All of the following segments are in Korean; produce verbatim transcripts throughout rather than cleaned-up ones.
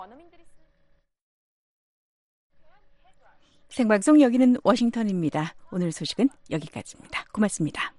생방송 여기는 워싱턴입니다. 오늘 소식은 여기까지입니다. 고맙습니다.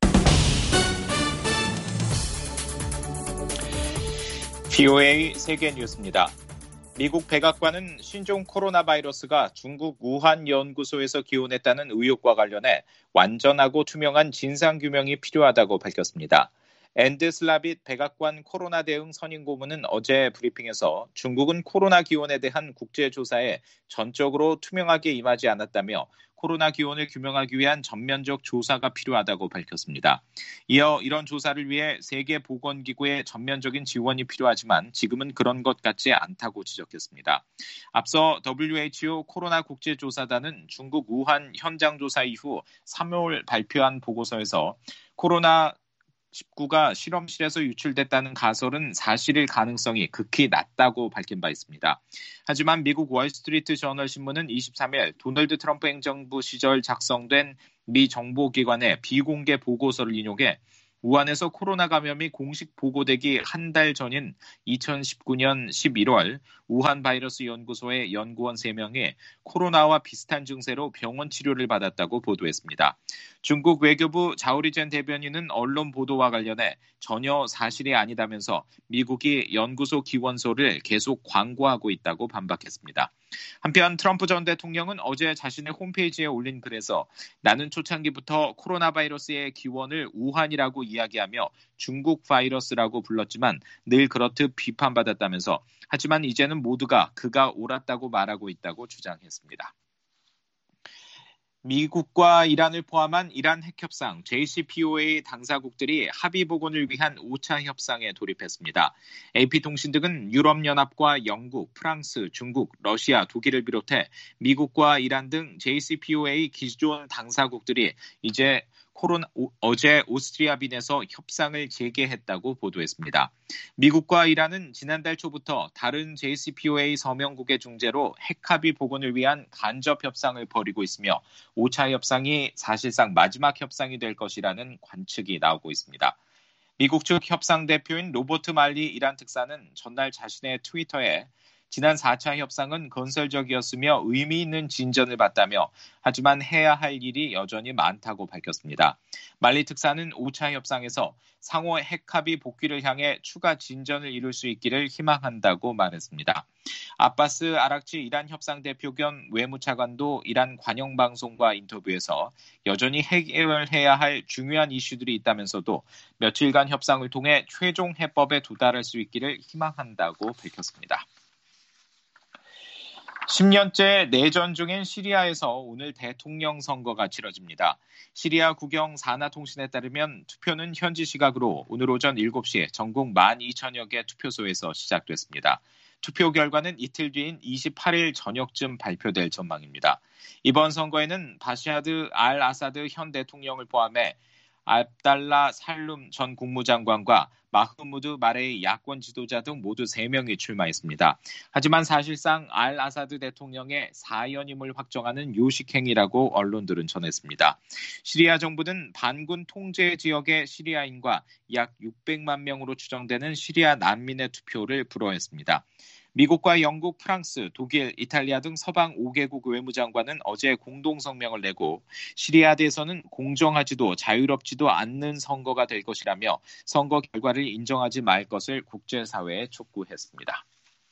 브이오에이 세계 뉴스입니다. 미국 백악관은 신종 코로나 바이러스가 중국 우한 연구소에서 기원했다는 의혹과 관련해 완전하고 투명한 진상규명이 필요하다고 밝혔습니다. 앤드 슬라빗 백악관 코로나 대응 선임고문은 어제 브리핑에서 중국은 코로나 기원에 대한 국제조사에 전적으로 투명하게 임하지 않았다며 코로나 기원을 규명하기 위한 전면적 조사가 필요하다고 밝혔습니다. 이어 이런 조사를 위해 세계보건기구의 전면적인 지원이 필요하지만 지금은 그런 것 같지 않다고 지적했습니다. 앞서 더블유에이치오 코로나 국제조사단은 중국 우한 현장 조사 이후 삼월 발표한 보고서에서 코로나 십구가 실험실에서 유출됐다는 가설은 사실일 가능성이 극히 낮다고 밝힌 바 있습니다. 하지만 미국 월스트리트 저널 신문은 이십삼일 도널드 트럼프 행정부 시절 작성된 미 정보기관의 비공개 보고서를 인용해 우한에서 코로나 감염이 공식 보고되기 한 달 전인 이천십구년 십일월 우한 바이러스 연구소의 연구원 세 명이 코로나와 비슷한 증세로 병원 치료를 받았다고 보도했습니다. 중국 외교부 자오리젠 대변인은 언론 보도와 관련해 전혀 사실이 아니다면서 미국이 연구소 기원소를 계속 광고하고 있다고 반박했습니다. 한편 트럼프 전 대통령은 어제 자신의 홈페이지에 올린 글에서 나는 초창기부터 코로나 바이러스의 기원을 우한이라고 이야기하며 중국 바이러스라고 불렀지만 늘 그렇듯 비판받았다면서 하지만 이제는 모두가 그가 옳았다고 말하고 있다고 주장했습니다. 미국과 이란을 포함한 이란 핵협상 제이씨피오에이 당사국들이 합의 복원을 위한 오 차 협상에 돌입했습니다. 에이피통신 등은 유럽연합과 영국, 프랑스, 중국, 러시아, 독일을 비롯해 미국과 이란 등 제이씨피오에이 기존 당사국들이 이제 코로나, 어제 오스트리아 빈에서 협상을 재개했다고 보도했습니다. 미국과 이란은 지난달 초부터 다른 제이씨피오에이 서명국의 중재로 핵합의 복원을 위한 간접 협상을 벌이고 있으며 오 차 협상이 사실상 마지막 협상이 될 것이라는 관측이 나오고 있습니다. 미국 측 협상 대표인 로버트 말리 이란 특사는 전날 자신의 트위터에 지난 사 차 협상은 건설적이었으며 의미 있는 진전을 봤다며 하지만 해야 할 일이 여전히 많다고 밝혔습니다. 말리 특사는 오 차 협상에서 상호 핵합의 복귀를 향해 추가 진전을 이룰 수 있기를 희망한다고 말했습니다. 아바스 아락치 이란 협상 대표 겸 외무차관도 이란 관영방송과 인터뷰에서 여전히 해결해야 할 중요한 이슈들이 있다면서도 며칠간 협상을 통해 최종 해법에 도달할 수 있기를 희망한다고 밝혔습니다. 십 년째 내전 중인 시리아에서 오늘 대통령 선거가 치러집니다. 시리아 국영 사나통신에 따르면 투표는 현지 시각으로 오늘 오전 일곱 시에 전국 만 이천여 개 투표소에서 시작됐습니다. 투표 결과는 이틀 뒤인 이십팔일 저녁쯤 발표될 전망입니다. 이번 선거에는 바샤드 알 아사드 현 대통령을 포함해 압달라 살룸 전 국무장관과 마흐무드 마레이 야권 지도자 등 모두 세 명이 출마했습니다. 하지만 사실상 알 아사드 대통령의 사연임을 확정하는 요식행위라고 언론들은 전했습니다. 시리아 정부는 반군 통제 지역의 시리아인과 약 육백만 명으로 추정되는 시리아 난민의 투표를 불허했습니다. 미국과 영국, 프랑스, 독일, 이탈리아 등 서방 오 개국 외무장관은 어제 공동성명을 내고 시리아 대선은 공정하지도 자유롭지도 않는 선거가 될 것이라며 선거 결과를 인정하지 말 것을 국제사회에 촉구했습니다.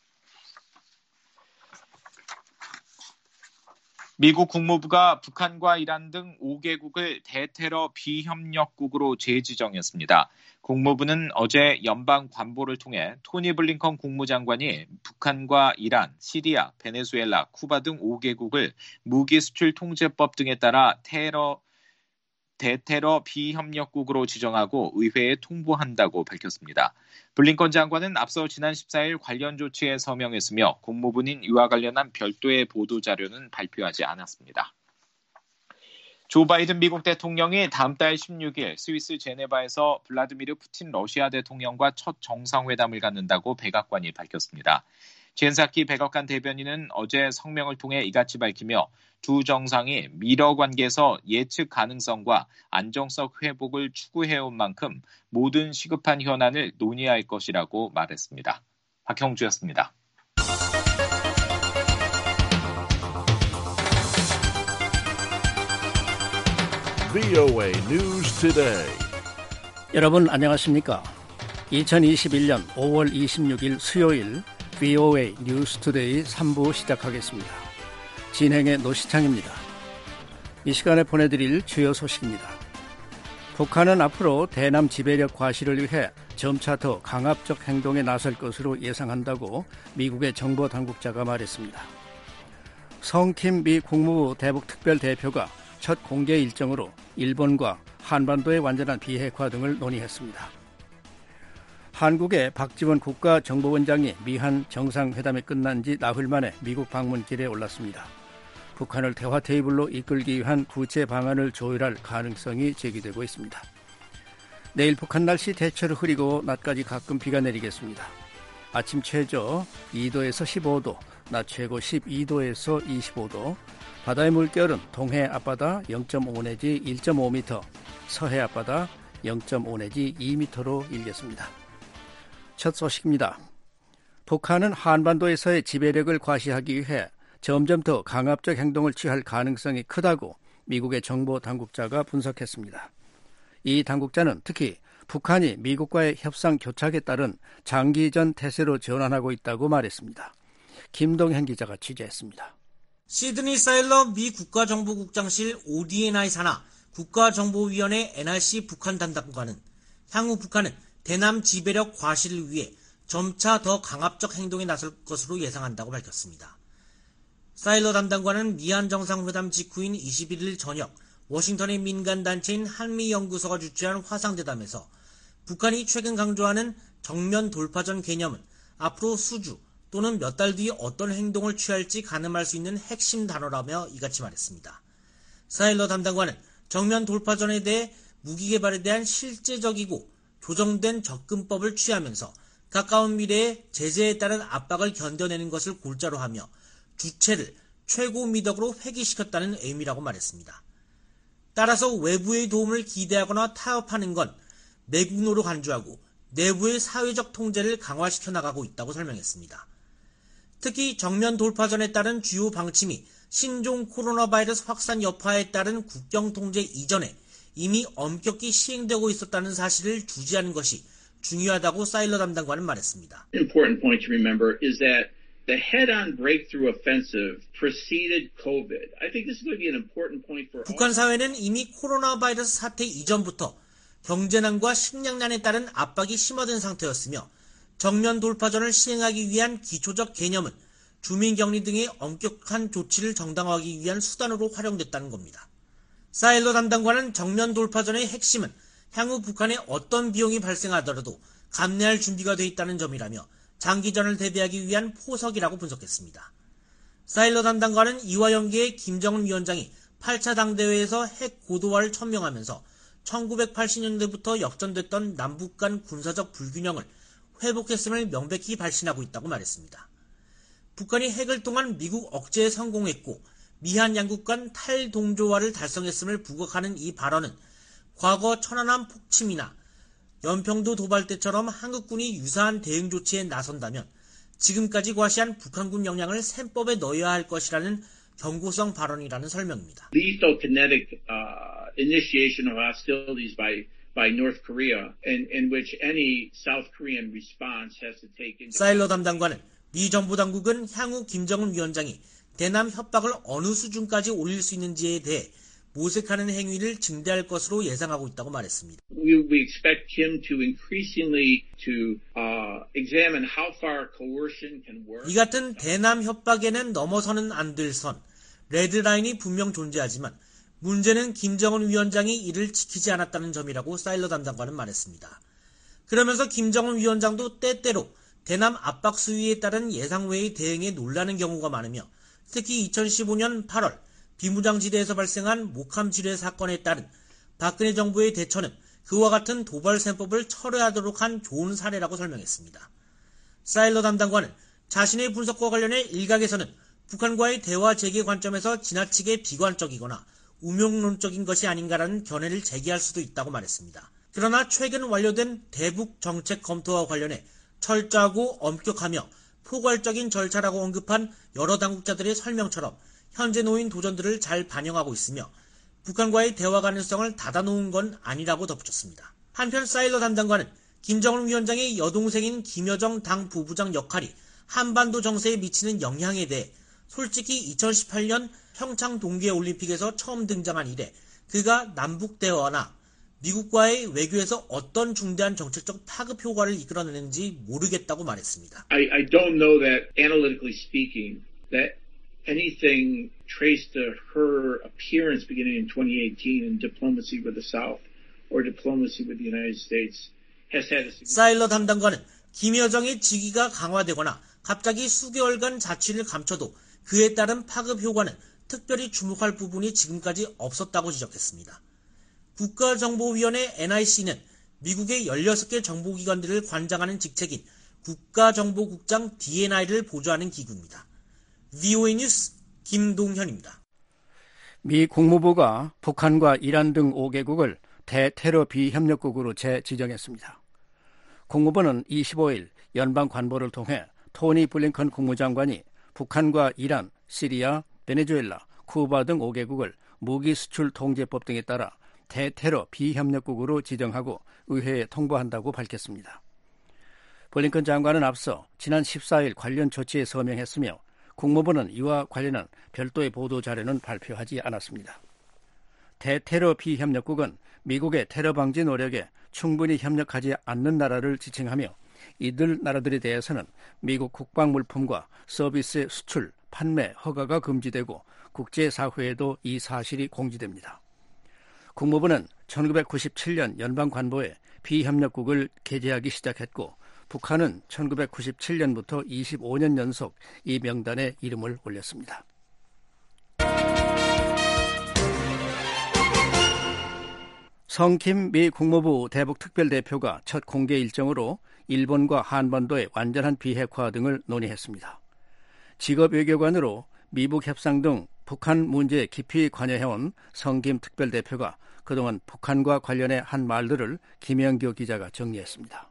미국 국무부가 북한과 이란 등 오 개국을 대테러 비협력국으로 재지정했습니다. 국무부는 어제 연방 관보를 통해 토니 블링컨 국무장관이 북한과 이란, 시리아, 베네수엘라, 쿠바 등 오 개국을 무기 수출 통제법 등에 따라 테러 대테러 비협력국으로 지정하고 의회에 통보한다고 밝혔습니다. 블링컨 장관은 앞서 지난 십사일 관련 조치에 서명했으며 국무부는 이와 관련한 별도의 보도자료는 발표하지 않았습니다. 조 바이든 미국 대통령이 다음 달 십육일 스위스 제네바에서 블라디미르 푸틴 러시아 대통령과 첫 정상회담을 갖는다고 백악관이 밝혔습니다. 젠사키 백악관 대변인은 어제 성명을 통해 이같이 밝히며 두 정상이 미러 관계에서 예측 가능성과 안정성 회복을 추구해온 만큼 모든 시급한 현안을 논의할 것이라고 말했습니다. 박형주였습니다. 브이오에이 News Today. 여러분 안녕하십니까? 이천이십일 년 오월 이십육일 수요일 브이오에이 뉴스 투데이 삼 부 시작하겠습니다. 진행의 노시창입니다. 이 시간에 보내드릴 주요 소식입니다. 북한은 앞으로 대남 지배력 과시를 위해 점차 더 강압적 행동에 나설 것으로 예상한다고 미국의 정보 당국자가 말했습니다. 성킴 미 국무부 대북 특별대표가 첫 공개 일정으로 일본과 한반도의 완전한 비핵화 등을 논의했습니다. 한국의 박지원 국가정보원장이 미한 정상회담이 끝난 지 나흘 만에 미국 방문길에 올랐습니다. 북한을 대화 테이블로 이끌기 위한 구체 방안을 조율할 가능성이 제기되고 있습니다. 내일 북한 날씨 대체로 흐리고 낮까지 가끔 비가 내리겠습니다. 아침 최저 이 도에서 십오 도, 낮 최고 십이 도에서 이십오 도, 바다의 물결은 동해 앞바다 영 점 오 내지 일 점 오 미터, 서해 앞바다 영 점 오 내지 이 미터로 일겠습니다. 첫 소식입니다. 북한은 한반도에서의 지배력을 과시하기 위해 점점 더 강압적 행동을 취할 가능성이 크다고 미국의 정보 당국자가 분석했습니다. 이 당국자는 특히 북한이 미국과의 협상 교착에 따른 장기전 태세로 전환하고 있다고 말했습니다. 김동현 기자가 취재했습니다. 시드니 사일러 미 국가정보국장실 오디엔아이 산하 국가정보위원회 엔알씨 북한 담당관은 향후 북한은 대남 지배력 과시를 위해 점차 더 강압적 행동에 나설 것으로 예상한다고 밝혔습니다. 사일러 담당관은 미한 정상회담 직후인 이십일일 저녁 워싱턴의 민간단체인 한미연구소가 주최한 화상대담에서 북한이 최근 강조하는 정면 돌파전 개념은 앞으로 수주 또는 몇 달 뒤에 어떤 행동을 취할지 가늠할 수 있는 핵심 단어라며 이같이 말했습니다. 사일러 담당관은 정면 돌파전에 대해 무기 개발에 대한 실제적이고 조정된 접근법을 취하면서 가까운 미래에 제재에 따른 압박을 견뎌내는 것을 골자로 하며 주체를 최고 미덕으로 회귀시켰다는 의미라고 말했습니다. 따라서 외부의 도움을 기대하거나 타협하는 건 매국노로 간주하고 내부의 사회적 통제를 강화시켜 나가고 있다고 설명했습니다. 특히 정면 돌파전에 따른 주요 방침이 신종 코로나 바이러스 확산 여파에 따른 국경 통제 이전에 이미 엄격히 시행되고 있었다는 사실을 주지하는 것이 중요하다고 사일러 담당관은 말했습니다. Important point to remember is that the head-on breakthrough offensive preceded COVID. I think this is going to be an important point for all. 북한 사회는 이미 코로나 바이러스 사태 이전부터 경제난과 식량난에 따른 압박이 심화된 상태였으며 정면 돌파전을 시행하기 위한 기초적 개념은 주민격리 등의 엄격한 조치를 정당화하기 위한 수단으로 활용됐다는 겁니다. 사일러 담당관은 정면 돌파전의 핵심은 향후 북한에 어떤 비용이 발생하더라도 감내할 준비가 돼 있다는 점이라며 장기전을 대비하기 위한 포석이라고 분석했습니다. 사일러 담당관은 이와 연계해 김정은 위원장이 팔 차 당대회에서 핵 고도화를 천명하면서 천구백팔십 년대부터 역전됐던 남북 간 군사적 불균형을 회복했음을 명백히 발신하고 있다고 말했습니다. 북한이 핵을 통한 미국 억제에 성공했고 미한 양국 간 탈동조화를 달성했음을 부각하는 이 발언은 과거 천안함 폭침이나 연평도 도발 때처럼 한국군이 유사한 대응 조치에 나선다면 지금까지 과시한 북한군 역량을 셈법에 넣어야 할 것이라는 경고성 발언이라는 설명입니다. Lethal kinetic uh, initiation of hostilities by by North Korea, in, in which any South Korean response has to take into. 사일러 담당관은 미 정부 당국은 향후 김정은 위원장이 대남 협박을 어느 수준까지 올릴 수 있는지에 대해 모색하는 행위를 증대할 것으로 예상하고 있다고 말했습니다. We, we expect him to increasingly to uh, examine how far coercion can work. 이 같은 대남 협박에는 넘어서는 안 될 선, 레드라인이 분명 존재하지만 문제는 김정은 위원장이 이를 지키지 않았다는 점이라고 사일러 담당관은 말했습니다. 그러면서 김정은 위원장도 때때로 대남 압박 수위에 따른 예상외의 대응에 놀라는 경우가 많으며 특히 이천십오 년 팔월 비무장지대에서 발생한 목함 지뢰 사건에 따른 박근혜 정부의 대처는 그와 같은 도발 셈법을 철회하도록 한 좋은 사례라고 설명했습니다. 사일러 담당관은 자신의 분석과 관련해 일각에서는 북한과의 대화 재개 관점에서 지나치게 비관적이거나 우명론적인 것이 아닌가라는 견해를 제기할 수도 있다고 말했습니다. 그러나 최근 완료된 대북 정책 검토와 관련해 철저하고 엄격하며 포괄적인 절차라고 언급한 여러 당국자들의 설명처럼 현재 놓인 도전들을 잘 반영하고 있으며 북한과의 대화 가능성을 닫아놓은 건 아니라고 덧붙였습니다. 한편 사일러 담당관은 김정은 위원장의 여동생인 김여정 당 부부장 역할이 한반도 정세에 미치는 영향에 대해 솔직히 이천십팔 년 평창 동계올림픽에서 처음 등장한 이래 그가 남북 대화나 미국과의 외교에서 어떤 중대한 정책적 파급 효과를 이끌어내는지 모르겠다고 말했습니다. I, I don't know that, analytically speaking, that anything traced to her appearance beginning in twenty eighteen in diplomacy with the South or diplomacy with the United States has had a significant... 사일러 담당관은 김여정의 직위가 강화되거나 갑자기 수개월간 자취를 감춰도 그에 따른 파급 효과는 특별히 주목할 부분이 지금까지 없었다고 지적했습니다. 국가정보위원회 엔아이씨는 미국의 열여섯 개 정보기관들을 관장하는 직책인 국가정보국장 디엔아이를 보좌하는 기구입니다. 브이오에이 뉴스 김동현입니다. 미 국무부가 북한과 이란 등 오 개국을 대테러 비협력국으로 재지정했습니다. 국무부는 이십오 일 연방관보를 통해 토니 블링컨 국무장관이 북한과 이란, 시리아, 베네수엘라, 쿠바 등 오 개국을 무기 수출 통제법 등에 따라 대테러 비협력국으로 지정하고 의회에 통보한다고 밝혔습니다. 블링컨 장관은 앞서 지난 십사 일 관련 조치에 서명했으며 국무부는 이와 관련한 별도의 보도 자료는 발표하지 않았습니다. 대테러 비협력국은 미국의 테러 방지 노력에 충분히 협력하지 않는 나라를 지칭하며 이들 나라들에 대해서는 미국 국방물품과 서비스의 수출, 판매, 허가가 금지되고 국제사회에도 이 사실이 공지됩니다. 국무부는 천구백구십칠 년 연방관보에 비협력국을 게재하기 시작했고 북한은 천구백구십칠 년부터 이십오 년 연속 이 명단에 이름을 올렸습니다. 성킴 미 국무부 대북특별대표가 첫 공개 일정으로 일본과 한반도의 완전한 비핵화 등을 논의했습니다. 직업외교관으로 미북 협상 등 북한 문제에 깊이 관여해온 성김 특별대표가 그동안 북한과 관련해 한 말들을 김영교 기자가 정리했습니다.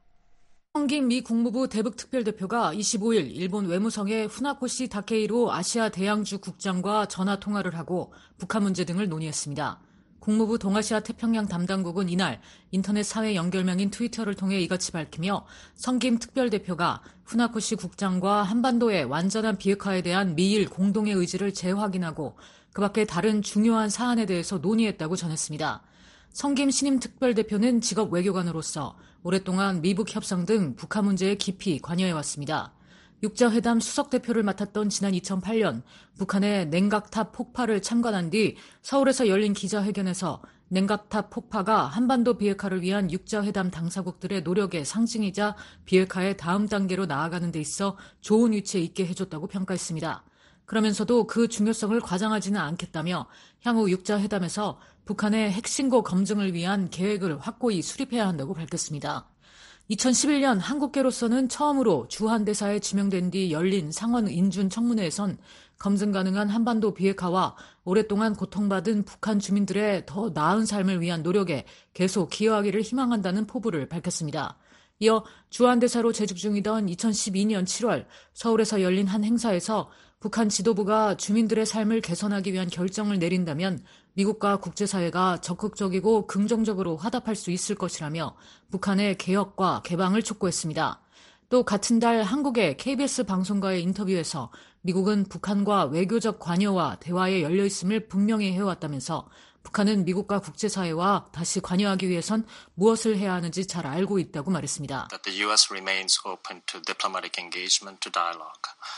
성김 미 국무부 대북특별대표가 이십오 일 일본 외무성의 후나코시 다케이로 아시아 대양주 국장과 전화 통화를 하고 북한 문제 등을 논의했습니다. 국무부 동아시아 태평양 담당국은 이날 인터넷 사회 연결망인 트위터를 통해 이같이 밝히며 성김 특별대표가 후나코시 국장과 한반도의 완전한 비핵화에 대한 미일 공동의 의지를 재확인하고 그 밖에 다른 중요한 사안에 대해서 논의했다고 전했습니다. 성김 신임 특별대표는 직업 외교관으로서 오랫동안 미북 협상 등 북한 문제에 깊이 관여해왔습니다. 육자회담 수석대표를 맡았던 지난 이천팔 년 북한의 냉각탑 폭파를 참관한 뒤 서울에서 열린 기자회견에서 냉각탑 폭파가 한반도 비핵화를 위한 육자회담 당사국들의 노력의 상징이자 비핵화의 다음 단계로 나아가는 데 있어 좋은 위치에 있게 해줬다고 평가했습니다. 그러면서도 그 중요성을 과장하지는 않겠다며 향후 육자회담에서 북한의 핵신고 검증을 위한 계획을 확고히 수립해야 한다고 밝혔습니다. 이천십일 년 한국계로서는 처음으로 주한대사에 지명된 뒤 열린 상원 인준 청문회에선 검증 가능한 한반도 비핵화와 오랫동안 고통받은 북한 주민들의 더 나은 삶을 위한 노력에 계속 기여하기를 희망한다는 포부를 밝혔습니다. 이어 주한대사로 재직 중이던 이천십이 년 칠월 서울에서 열린 한 행사에서 북한 지도부가 주민들의 삶을 개선하기 위한 결정을 내린다면 미국과 국제사회가 적극적이고 긍정적으로 화답할 수 있을 것이라며 북한의 개혁과 개방을 촉구했습니다. 또 같은 달 한국의 케이비에스 방송과의 인터뷰에서 미국은 북한과 외교적 관여와 대화에 열려있음을 분명히 해왔다면서 북한은 미국과 국제사회와 다시 관여하기 위해선 무엇을 해야 하는지 잘 알고 있다고 말했습니다. That the U S remains open to diplomatic engagement, to dialogue.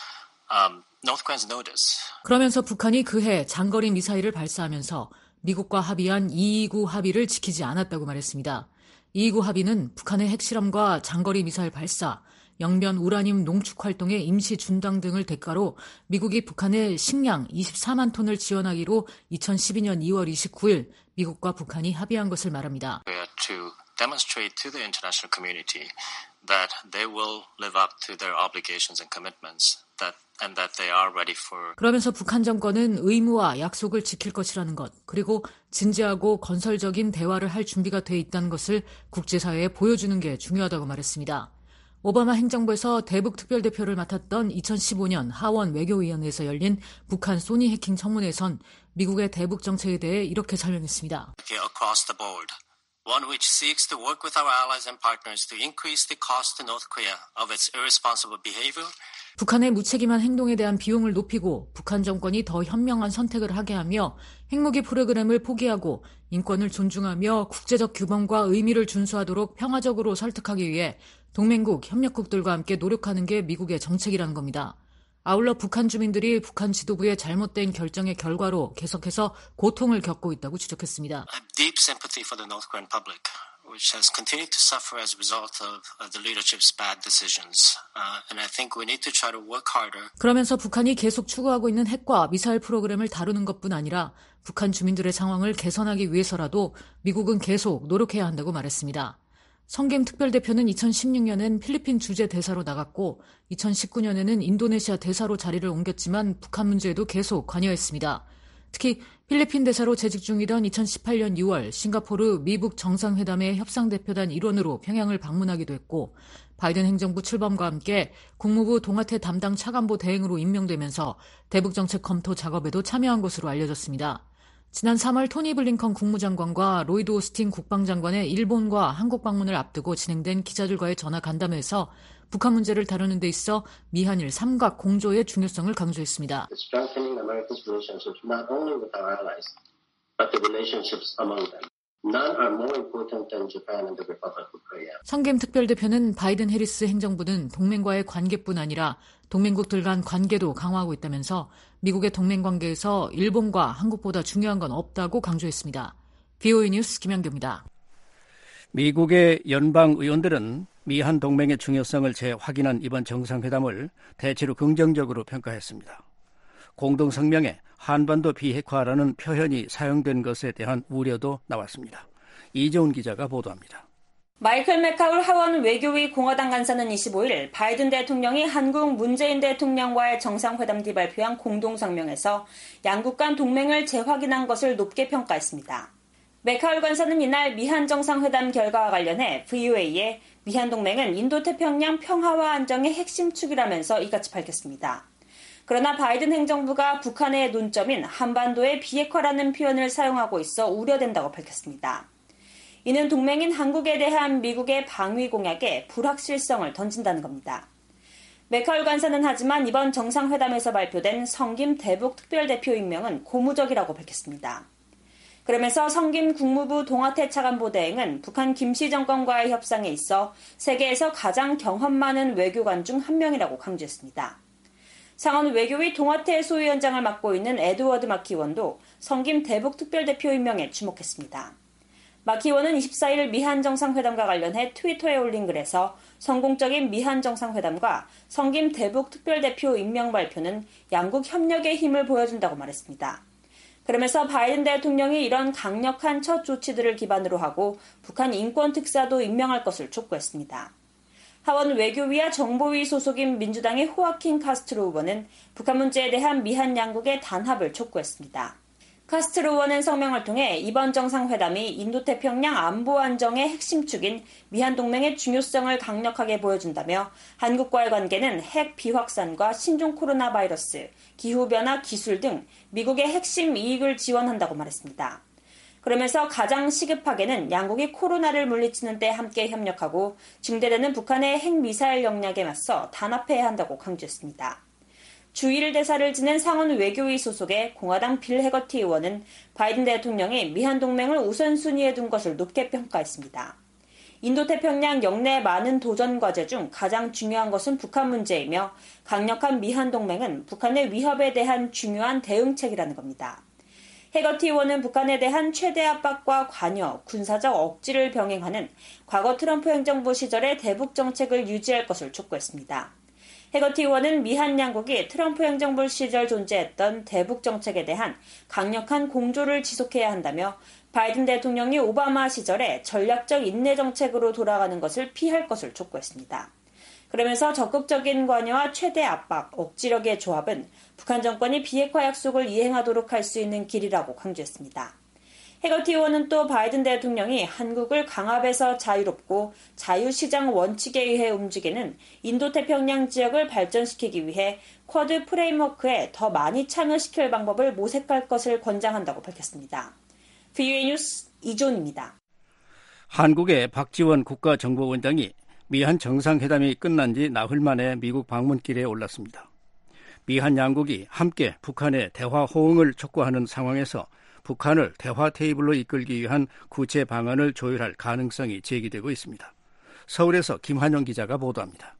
Um, North Koreans know this. 그러면서 북한이 그해 장거리 미사일을 발사하면서 미국과 합의한 이이구 합의를 지키지 않았다고 말했습니다. 이이구 합의는 북한의 핵실험과 장거리 미사일 발사, 영변 우라늄 농축 활동의 임시 중단 등을 대가로 미국이 북한에 식량 이십사만 톤을 지원하기로 이천십이 년 이월 이십구일 미국과 북한이 합의한 것을 말합니다. To demonstrate to the international community that they will live up to their obligations and commitments that and that they are ready for. 그러면서 북한 정권은 의무와 약속을 지킬 것이라는 것, 그리고 진지하고 건설적인 대화를 할 준비가 돼 있다는 것을 국제사회에 보여주는 게 중요하다고 말했습니다. 오바마 행정부에서 대북 특별대표를 맡았던 이천십오 년 하원 외교위원회에서 열린 북한 소니 해킹 청문회에선 미국의 대북 정책에 대해 이렇게 설명했습니다. Across the board. One which seeks to work with our allies and partners to increase the cost to North Korea of its irresponsible behavior. 북한의 무책임한 행동에 대한 비용을 높이고 북한 정권이 더 현명한 선택을 하게 하며 핵무기 프로그램을 포기하고 인권을 존중하며 국제적 규범과 의미를 준수하도록 평화적으로 설득하기 위해 동맹국, 협력국들과 함께 노력하는 게 미국의 정책이라는 겁니다. 아울러 북한 주민들이 북한 지도부의 잘못된 결정의 결과로 계속해서 고통을 겪고 있다고 지적했습니다. Deep sympathy for the North Korean public, which has continued to suffer as a result of the leadership's bad decisions. Uh, and I think we need to try to work harder. 그러면서 북한이 계속 추구하고 있는 핵과 미사일 프로그램을 다루는 것뿐 아니라 북한 주민들의 상황을 개선하기 위해서라도 미국은 계속 노력해야 한다고 말했습니다. 성김 특별대표는 이천십육 년엔 필리핀 주재 대사로 나갔고 이천십구 년에는 인도네시아 대사로 자리를 옮겼지만 북한 문제에도 계속 관여했습니다. 특히 필리핀 대사로 재직 중이던 이천십팔 년 유월 싱가포르 미북 정상회담의 협상대표단 일원으로 평양을 방문하기도 했고 바이든 행정부 출범과 함께 국무부 동아태 담당 차관보 대행으로 임명되면서 대북정책 검토 작업에도 참여한 것으로 알려졌습니다. 지난 삼월 토니 블링컨 국무장관과 로이드 오스틴 국방장관의 일본과 한국 방문을 앞두고 진행된 기자들과의 전화 간담회에서 북한 문제를 다루는 데 있어 미한일 삼각 공조의 중요성을 강조했습니다. Strengthening America's relationships not only with our allies, but the relationships among them. None are more important than Japan and the Republic of Korea. 성김 특별대표는 바이든 해리스 행정부는 동맹과의 관계뿐 아니라 동맹국들 간 관계도 강화하고 있다면서 미국의 동맹관계에서 일본과 한국보다 중요한 건 없다고 강조했습니다. 브이오에이 뉴스 김현규입니다. 미국의 연방 의원들은 미한 동맹의 중요성을 재확인한 이번 정상회담을 대체로 긍정적으로 평가했습니다. 공동 성명에 한반도 비핵화라는 표현이 사용된 것에 대한 우려도 나왔습니다. 이재훈 기자가 보도합니다. 마이클 맥카울 하원 외교위 공화당 간사는 이십오 일 바이든 대통령이 한국 문재인 대통령과의 정상회담 뒤 발표한 공동성명에서 양국 간 동맹을 재확인한 것을 높게 평가했습니다. 맥카울 간사는 이날 미한 정상회담 결과와 관련해 브이오에이에 미한 동맹은 인도태평양 평화와 안정의 핵심 축이라면서 이같이 밝혔습니다. 그러나 바이든 행정부가 북한의 논점인 한반도의 비핵화라는 표현을 사용하고 있어 우려된다고 밝혔습니다. 이는 동맹인 한국에 대한 미국의 방위 공약에 불확실성을 던진다는 겁니다. 맥카울 간사는 하지만 이번 정상회담에서 발표된 성김 대북 특별대표 임명은 고무적이라고 밝혔습니다. 그러면서 성김 국무부 동아태 차관보 대행은 북한 김씨 정권과의 협상에 있어 세계에서 가장 경험 많은 외교관 중 한 명이라고 강조했습니다. 상원 외교위 동아태 소위원장을 맡고 있는 에드워드 마키 의원도 성김 대북 특별대표 임명에 주목했습니다. 마키 의원은 이십사 일 미한 정상회담과 관련해 트위터에 올린 글에서 성공적인 미한 정상회담과 성김 대북 특별대표 임명 발표는 양국 협력의 힘을 보여준다고 말했습니다. 그러면서 바이든 대통령이 이런 강력한 첫 조치들을 기반으로 하고 북한 인권특사도 임명할 것을 촉구했습니다. 하원 외교위와 정보위 소속인 민주당의 호아킨 카스트로 의원은 북한 문제에 대한 미한 양국의 단합을 촉구했습니다. 카스트로 의원은 성명을 통해 이번 정상회담이 인도태평양 안보 안정의 핵심 축인 미한 동맹의 중요성을 강력하게 보여준다며 한국과의 관계는 핵 비확산과 신종 코로나 바이러스, 기후변화 기술 등 미국의 핵심 이익을 지원한다고 말했습니다. 그러면서 가장 시급하게는 양국이 코로나를 물리치는 데 함께 협력하고 증대되는 북한의 핵미사일 역량에 맞서 단합해야 한다고 강조했습니다. 주일 대사를 지낸 상원 외교위 소속의 공화당 빌 해거티 의원은 바이든 대통령이 미한 동맹을 우선순위에 둔 것을 높게 평가했습니다. 인도태평양 영내 많은 도전 과제 중 가장 중요한 것은 북한 문제이며 강력한 미한 동맹은 북한의 위협에 대한 중요한 대응책이라는 겁니다. 해거티 의원은 북한에 대한 최대 압박과 관여, 군사적 억지를 병행하는 과거 트럼프 행정부 시절의 대북 정책을 유지할 것을 촉구했습니다. 해거티 의원은 미한 양국이 트럼프 행정부 시절 존재했던 대북 정책에 대한 강력한 공조를 지속해야 한다며 바이든 대통령이 오바마 시절에 전략적 인내 정책으로 돌아가는 것을 피할 것을 촉구했습니다. 그러면서 적극적인 관여와 최대 압박, 억지력의 조합은 북한 정권이 비핵화 약속을 이행하도록 할 수 있는 길이라고 강조했습니다. 해거티 의원은 또 바이든 대통령이 한국을 강압에서 자유롭고 자유시장 원칙에 의해 움직이는 인도태평양 지역을 발전시키기 위해 쿼드 프레임워크에 더 많이 참여시킬 방법을 모색할 것을 권장한다고 밝혔습니다. 브이오에이 뉴스 이존입니다. 한국의 박지원 국가정보원장이 미한 정상회담이 끝난 지 나흘 만에 미국 방문길에 올랐습니다. 미한 양국이 함께 북한의 대화 호응을 촉구하는 상황에서 북한을 대화 테이블로 이끌기 위한 구체 방안을 조율할 가능성이 제기되고 있습니다. 서울에서 김한영 기자가 보도합니다.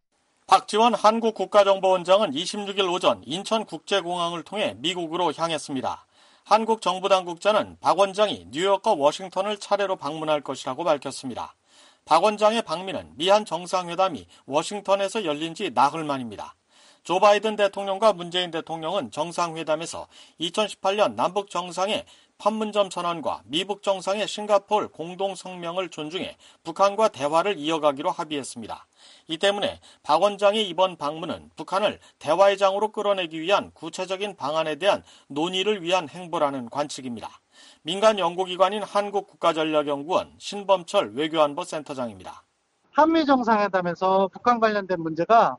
박지원 한국 국가정보원장은 이십육일 오전 인천국제공항을 통해 미국으로 향했습니다. 한국 정부 당국자는 박 원장이 뉴욕과 워싱턴을 차례로 방문할 것이라고 밝혔습니다. 박 원장의 방미는 미한 정상회담이 워싱턴에서 열린 지 나흘 만입니다. 조 바이든 대통령과 문재인 대통령은 정상회담에서 이천십팔년 남북 정상의 판문점 선언과 미북 정상의 싱가포르 공동 성명을 존중해 북한과 대화를 이어가기로 합의했습니다. 이 때문에 박 원장의 이번 방문은 북한을 대화의 장으로 끌어내기 위한 구체적인 방안에 대한 논의를 위한 행보라는 관측입니다. 민간 연구기관인 한국국가전략연구원 신범철 외교안보 센터장입니다. 한미 정상회담에서 북한 관련된 문제가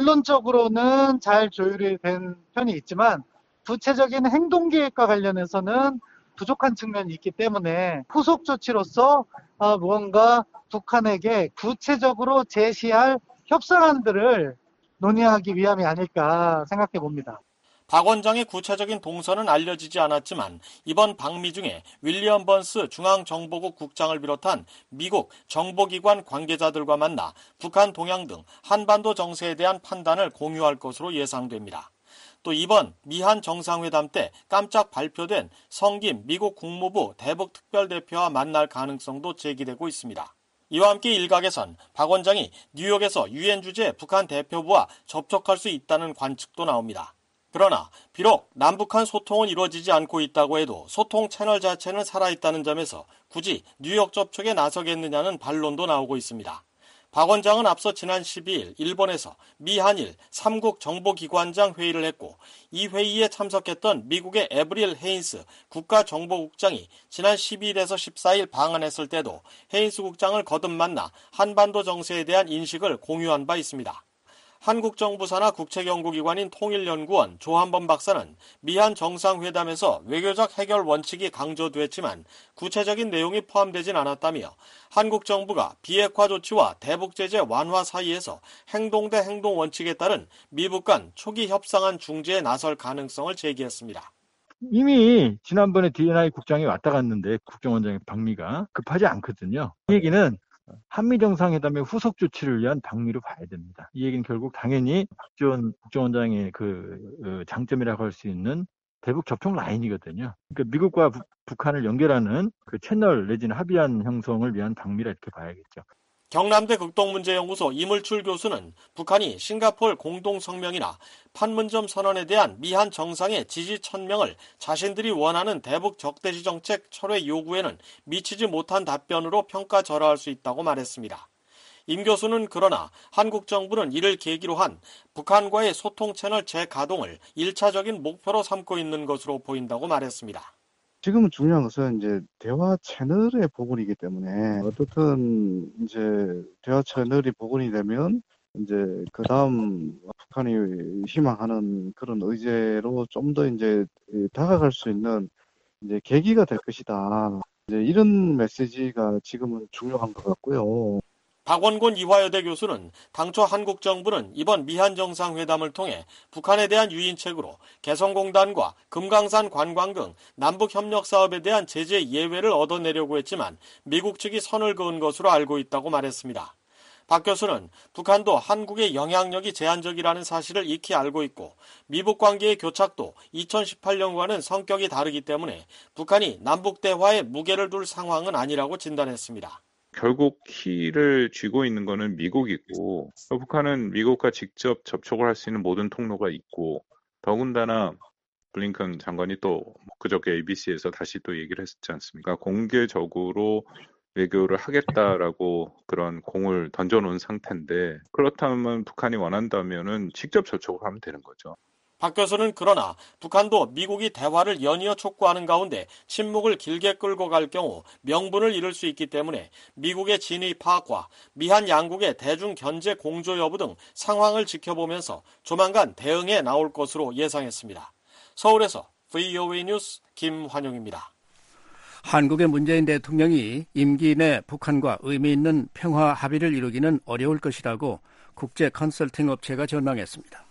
원론적으로는 잘 조율이 된 편이 있지만 구체적인 행동계획과 관련해서는 부족한 측면이 있기 때문에 후속 조치로서 무언가 북한에게 구체적으로 제시할 협상안들을 논의하기 위함이 아닐까 생각해 봅니다. 박 원장의 구체적인 동선은 알려지지 않았지만 이번 방미 중에 윌리엄 번스 중앙정보국 국장을 비롯한 미국 정보기관 관계자들과 만나 북한 동향 등 한반도 정세에 대한 판단을 공유할 것으로 예상됩니다. 또 이번 미한 정상회담 때 깜짝 발표된 성김 미국 국무부 대북 특별대표와 만날 가능성도 제기되고 있습니다. 이와 함께 일각에선 박 원장이 뉴욕에서 유엔 주재 북한 대표부와 접촉할 수 있다는 관측도 나옵니다. 그러나 비록 남북한 소통은 이루어지지 않고 있다고 해도 소통 채널 자체는 살아있다는 점에서 굳이 뉴욕 접촉에 나서겠느냐는 반론도 나오고 있습니다. 박 원장은 앞서 지난 십이일 일본에서 미한일 삼국 정보기관장 회의를 했고 이 회의에 참석했던 미국의 에브릴 헤인스 국가정보국장이 지난 십이일에서 십사일 방한했을 때도 헤인스 국장을 거듭 만나 한반도 정세에 대한 인식을 공유한 바 있습니다. 한국 정부 산하 국책연구기관인 통일연구원 조한범 박사는 미한 정상회담에서 외교적 해결 원칙이 강조됐지만 구체적인 내용이 포함되진 않았다며 한국 정부가 비핵화 조치와 대북 제재 완화 사이에서 행동 대 행동 원칙에 따른 미북 간 초기 협상안 중재에 나설 가능성을 제기했습니다. 이미 지난번에 디엔아이 국장이 왔다 갔는데 국정원장의 방미가 급하지 않거든요. 이 얘기는 한미 정상회담의 후속 조치를 위한 방미로 봐야 됩니다. 이 얘기는 결국 당연히 박지원 국정원장의 그 장점이라고 할 수 있는 대북 접촉 라인이거든요. 그러니까 미국과 부, 북한을 연결하는 그 채널 내지는 합의안 형성을 위한 방미라 이렇게 봐야겠죠. 경남대 극동문제연구소 이물출 교수는 북한이 싱가포르 공동성명이나 판문점 선언에 대한 미한 정상의 지지 천명을 자신들이 원하는 대북 적대시 정책 철회 요구에는 미치지 못한 답변으로 평가절하할 수 있다고 말했습니다. 임 교수는 그러나 한국 정부는 이를 계기로 한 북한과의 소통 채널 재가동을 일차적인 목표로 삼고 있는 것으로 보인다고 말했습니다. 지금은 중요한 것은 이제 대화 채널의 복원이기 때문에 어떻든 이제 대화 채널이 복원이 되면 이제 그 다음 북한이 희망하는 그런 의제로 좀 더 이제 다가갈 수 있는 이제 계기가 될 것이다. 이제 이런 메시지가 지금은 중요한 것 같고요. 박원곤 이화여대 교수는 당초 한국 정부는 이번 미한 정상회담을 통해 북한에 대한 유인책으로 개성공단과 금강산 관광 등 남북 협력 사업에 대한 제재 예외를 얻어내려고 했지만 미국 측이 선을 그은 것으로 알고 있다고 말했습니다. 박 교수는 북한도 한국의 영향력이 제한적이라는 사실을 익히 알고 있고 미북 관계의 교착도 이천십팔년과는 성격이 다르기 때문에 북한이 남북 대화에 무게를 둘 상황은 아니라고 진단했습니다. 결국 키를 쥐고 있는 거는 미국이고 북한은 미국과 직접 접촉을 할 수 있는 모든 통로가 있고 더군다나 블링컨 장관이 또 그저께 에이비씨에서 다시 또 얘기를 했지 않습니까? 공개적으로 외교를 하겠다라고 그런 공을 던져놓은 상태인데 그렇다면 북한이 원한다면은 직접 접촉을 하면 되는 거죠. 박 교수는 그러나 북한도 미국이 대화를 연이어 촉구하는 가운데 침묵을 길게 끌고 갈 경우 명분을 잃을 수 있기 때문에 미국의 진위 파악과 미한 양국의 대중 견제 공조 여부 등 상황을 지켜보면서 조만간 대응에 나올 것으로 예상했습니다. 서울에서 브이오에이 뉴스 김환용입니다. 한국의 문재인 대통령이 임기 내 북한과 의미 있는 평화 합의를 이루기는 어려울 것이라고 국제 컨설팅 업체가 전망했습니다.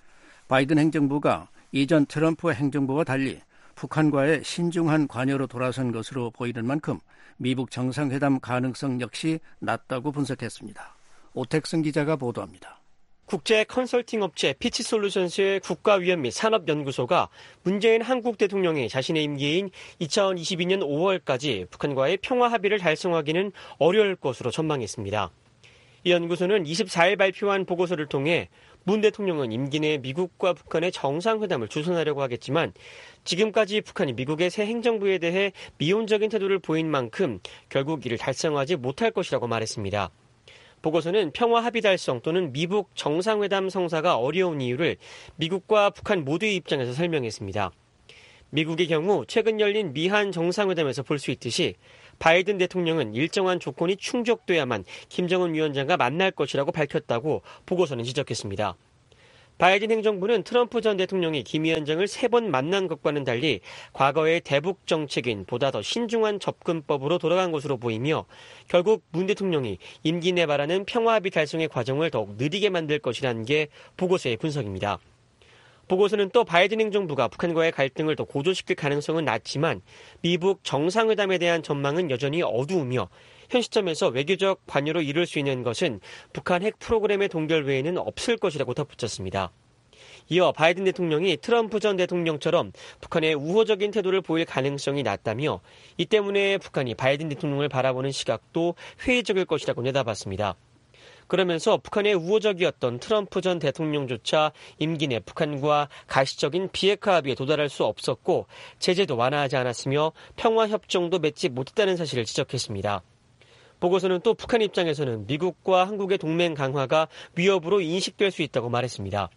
바이든 행정부가 이전 트럼프 행정부와 달리 북한과의 신중한 관여로 돌아선 것으로 보이는 만큼 미북 정상회담 가능성 역시 낮다고 분석했습니다. 오택승 기자가 보도합니다. 국제 컨설팅 업체 피치솔루션스의 국가위원 및 산업연구소가 문재인 한국 대통령이 자신의 임기인 이천이십이 년 오월까지 북한과의 평화 합의를 달성하기는 어려울 것으로 전망했습니다. 이 연구소는 이십사 일 발표한 보고서를 통해 문 대통령은 임기 내 미국과 북한의 정상회담을 주선하려고 하겠지만 지금까지 북한이 미국의 새 행정부에 대해 미온적인 태도를 보인 만큼 결국 이를 달성하지 못할 것이라고 말했습니다. 보고서는 평화 합의 달성 또는 미북 정상회담 성사가 어려운 이유를 미국과 북한 모두의 입장에서 설명했습니다. 미국의 경우 최근 열린 미한 정상회담에서 볼 수 있듯이 바이든 대통령은 일정한 조건이 충족돼야만 김정은 위원장과 만날 것이라고 밝혔다고 보고서는 지적했습니다. 바이든 행정부는 트럼프 전 대통령이 김 위원장을 세 번 만난 것과는 달리 과거의 대북 정책인 보다 더 신중한 접근법으로 돌아간 것으로 보이며 결국 문 대통령이 임기 내 바라는 평화 합의 달성의 과정을 더욱 느리게 만들 것이라는 게 보고서의 분석입니다. 보고서는 또 바이든 행정부가 북한과의 갈등을 더 고조시킬 가능성은 낮지만 미북 정상회담에 대한 전망은 여전히 어두우며 현 시점에서 외교적 관여로 이룰 수 있는 것은 북한 핵 프로그램의 동결 외에는 없을 것이라고 덧붙였습니다. 이어 바이든 대통령이 트럼프 전 대통령처럼 북한의 우호적인 태도를 보일 가능성이 낮다며 이 때문에 북한이 바이든 대통령을 바라보는 시각도 회의적일 것이라고 내다봤습니다. 그러면서 북한의 우호적이었던 트럼프 전 대통령조차 임기 내 북한과 가시적인 비핵화 합의에 도달할 수 없었고 제재도 완화하지 않았으며 평화협정도 맺지 못했다는 사실을 지적했습니다. 보고서는 또 북한 입장에서는 미국과 한국의 동맹 강화가 위협으로 인식될 수 있다고 말했습니다.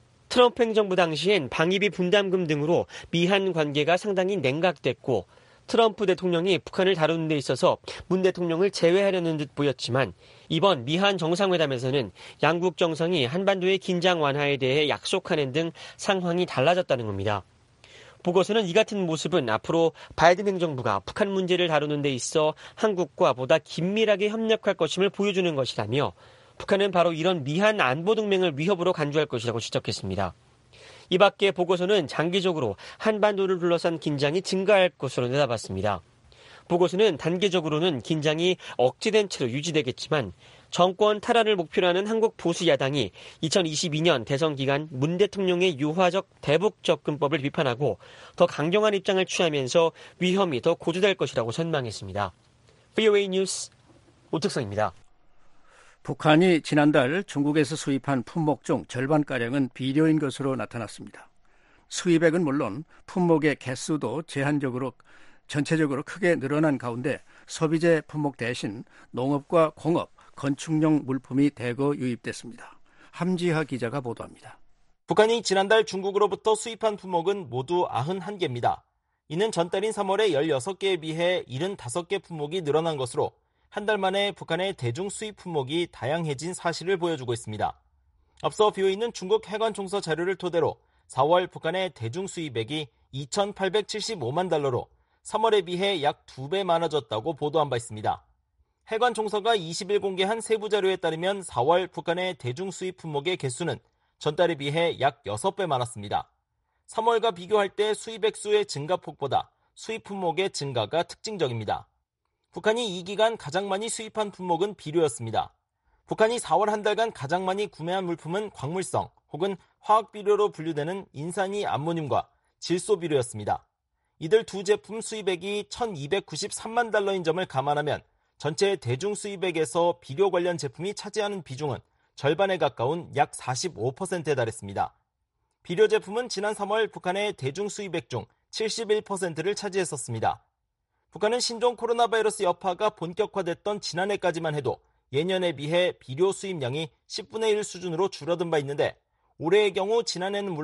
트럼프 행정부 당시엔 방위비 분담금 등으로 미한 관계가 상당히 냉각됐고 트럼프 대통령이 북한을 다루는 데 있어서 문 대통령을 제외하려는 듯 보였지만 이번 미한 정상회담에서는 양국 정상이 한반도의 긴장 완화에 대해 약속하는 등 상황이 달라졌다는 겁니다. 보고서는 이 같은 모습은 앞으로 바이든 행정부가 북한 문제를 다루는 데 있어 한국과 보다 긴밀하게 협력할 것임을 보여주는 것이라며 북한은 바로 이런 미한 안보동맹을 위협으로 간주할 것이라고 지적했습니다. 이 밖에 보고서는 장기적으로 한반도를 둘러싼 긴장이 증가할 것으로 내다봤습니다. 보고서는 단계적으로는 긴장이 억제된 채로 유지되겠지만 정권 탈환을 목표로 하는 한국 보수 야당이 이천이십이 년 대선 기간 문 대통령의 유화적 대북 접근법을 비판하고 더 강경한 입장을 취하면서 위험이 더 고조될 것이라고 전망했습니다. 브이오에이 뉴스 오특성입니다. 북한이 지난달 중국에서 수입한 품목 중 절반가량은 비료인 것으로 나타났습니다. 수입액은 물론 품목의 개수도 제한적으로 전체적으로 크게 늘어난 가운데 소비재 품목 대신 농업과 공업, 건축용 물품이 대거 유입됐습니다. 함지하 기자가 보도합니다. 북한이 지난달 중국으로부터 수입한 품목은 모두 구십일 개입니다. 이는 전달인 삼월의 열여섯 개에 비해 칠십오 개 품목이 늘어난 것으로 한 달 만에 북한의 대중 수입 품목이 다양해진 사실을 보여주고 있습니다. 앞서 비오이는 중국 해관총서 자료를 토대로 사월 북한의 대중 수입액이 이천팔백칠십오만 달러로 삼월에 비해 약 두 배 많아졌다고 보도한 바 있습니다. 해관총서가 이십 일 공개한 세부 자료에 따르면 사월 북한의 대중 수입 품목의 개수는 전달에 비해 약 여섯 배 많았습니다. 삼월과 비교할 때 수입액 수의 증가폭보다 수입 품목의 증가가 특징적입니다. 북한이 이 기간 가장 많이 수입한 품목은 비료였습니다. 북한이 사월 한 달간 가장 많이 구매한 물품은 광물성 혹은 화학비료로 분류되는 인산이 암모늄과 질소비료였습니다. 이들 두 제품 수입액이 천이백구십삼만 달러인 점을 감안하면 전체 대중 수입액에서 비료 관련 제품이 차지하는 비중은 절반에 가까운 약 사십오 퍼센트에 달했습니다. 비료 제품은 지난 삼월 북한의 대중 수입액 중 칠십일 퍼센트를 차지했었습니다. 북한은 신종 코로나 바이러스 여파가 본격화됐던 지난해까지만 해도 예년에 비해 비료 수입량이 십분의 일 수준으로 줄어든 바 있는데 올해의 경우 지난해는 물론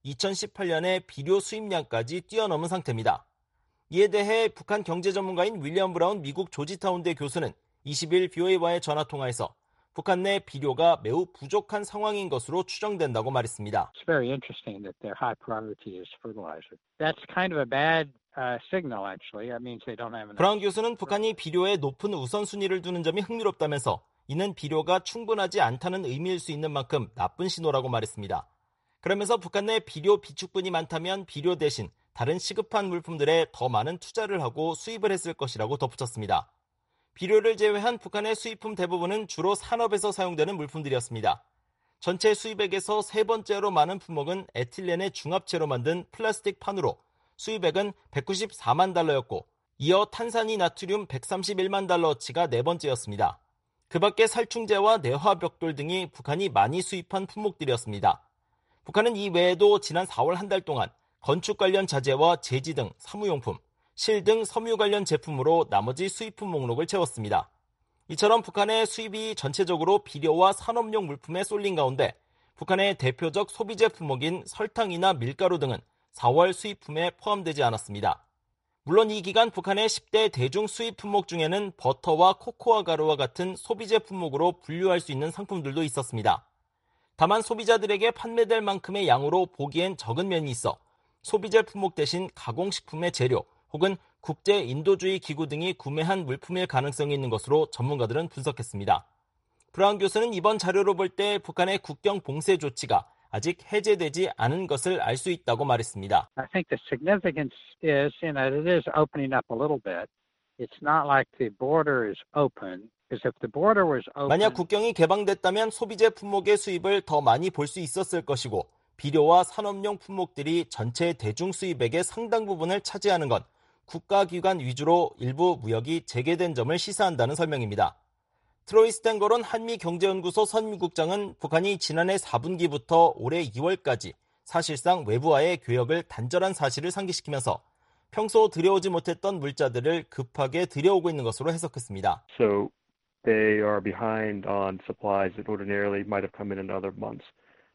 이천십팔 년의 비료 수입량까지 뛰어넘은 상태입니다. 이에 대해 북한 경제 전문가인 윌리엄 브라운 미국 조지타운대 교수는 이십 일 브이오에이와의 전화통화에서 북한 내 비료가 매우 부족한 상황인 것으로 추정된다고 말했습니다. It's very interesting that their high priority is fertilizer. That's kind of a bad uh, signal, actually. That means they don't have enough. 브라운 교수는 북한이 비료에 높은 우선순위를 두는 점이 흥미롭다면서 이는 비료가 충분하지 않다는 의미일 수 있는 만큼 나쁜 신호라고 말했습니다. 그러면서 북한 내 비료 비축분이 많다면 비료 대신 다른 시급한 물품들에 더 많은 투자를 하고 수입을 했을 것이라고 덧붙였습니다. 비료를 제외한 북한의 수입품 대부분은 주로 산업에서 사용되는 물품들이었습니다. 전체 수입액에서 세 번째로 많은 품목은 에틸렌의 중합체로 만든 플라스틱 판으로 수입액은 백구십사만 달러였고 이어 탄산이 나트륨 백삼십일만 달러어치가 네 번째였습니다. 그 밖에 살충제와 내화벽돌 등이 북한이 많이 수입한 품목들이었습니다. 북한은 이 외에도 지난 사월 한 달 동안 건축 관련 자재와 제지 등 사무용품, 실 등 섬유 관련 제품으로 나머지 수입품 목록을 채웠습니다. 이처럼 북한의 수입이 전체적으로 비료와 산업용 물품에 쏠린 가운데 북한의 대표적 소비재 품목인 설탕이나 밀가루 등은 사월 수입품에 포함되지 않았습니다. 물론 이 기간 북한의 십 대 대중 수입 품목 중에는 버터와 코코아 가루와 같은 소비재 품목으로 분류할 수 있는 상품들도 있었습니다. 다만 소비자들에게 판매될 만큼의 양으로 보기엔 적은 면이 있어 소비재 품목 대신 가공식품의 재료 혹은 국제 인도주의 기구 등이 구매한 물품일 가능성이 있는 것으로 전문가들은 분석했습니다. 브라운 교수는 이번 자료로 볼 때 북한의 국경 봉쇄 조치가 아직 해제되지 않은 것을 알 수 있다고 말했습니다. I think the significance is, you know, it is opening up a little bit. It's not like the border is open. Because if the border was open, 만약 국경이 개방됐다면 소비재 품목의 수입을 더 많이 볼 수 있었을 것이고 비료와 산업용 품목들이 전체 대중 수입액의 상당 부분을 차지하는 건 국가기관 위주로 일부 무역이 재개된 점을 시사한다는 설명입니다. 트로이 스탠거론 한미경제연구소 선미국장은 북한이 지난해 사 분기부터 올해 이월까지 사실상 외부와의 교역을 단절한 사실을 상기시키면서 평소 들여오지 못했던 물자들을 급하게 들여오고 있는 것으로 해석했습니다. So they are behind on supplies that ordinarily might have come in in other months.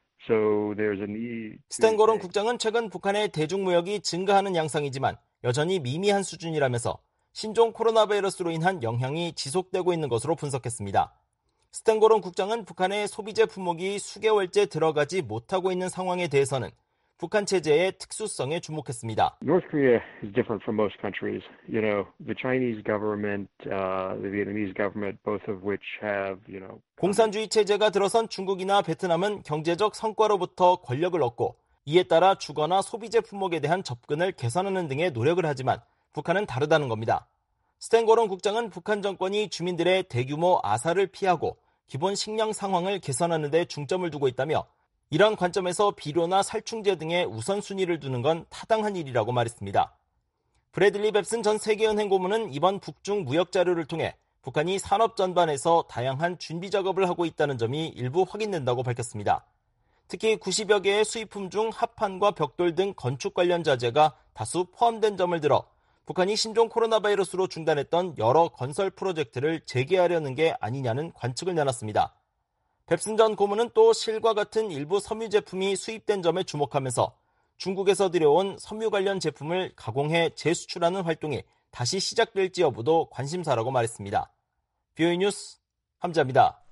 So there's a need. 스탠거론 국장은 최근 북한의 대중무역이 증가하는 양상이지만 여전히 미미한 수준이라면서 신종 코로나 바이러스로 인한 영향이 지속되고 있는 것으로 분석했습니다. 스탠거론 국장은 북한의 소비재 품목이 수개월째 들어가지 못하고 있는 상황에 대해서는 북한 체제의 특수성에 주목했습니다. North Korea is different from most countries. You know, the Chinese government, uh, the Vietnamese government, both of which have, you know. 공산주의 체제가 들어선 중국이나 베트남은 경제적 성과로부터 권력을 얻고 이에 따라 주거나 소비재 품목에 대한 접근을 개선하는 등의 노력을 하지만 북한은 다르다는 겁니다. 스탠거론 국장은 북한 정권이 주민들의 대규모 아사를 피하고 기본 식량 상황을 개선하는 데 중점을 두고 있다며 이런 관점에서 비료나 살충제 등의 우선순위를 두는 건 타당한 일이라고 말했습니다. 브래들리 뱁슨 전 세계은행 고문은 이번 북중 무역 자료를 통해 북한이 산업 전반에서 다양한 준비 작업을 하고 있다는 점이 일부 확인된다고 밝혔습니다. 특히 구십여 개의 수입품 중 합판과 벽돌 등 건축 관련 자재가 다수 포함된 점을 들어 북한이 신종 코로나 바이러스로 중단했던 여러 건설 프로젝트를 재개하려는 게 아니냐는 관측을 내놨습니다. 뱁슨 전 고문은 또 실과 같은 일부 섬유 제품이 수입된 점에 주목하면서 중국에서 들여온 섬유 관련 제품을 가공해 재수출하는 활동이 다시 시작될지 여부도 관심사라고 말했습니다. 브이오에이 뉴스 함자입니다.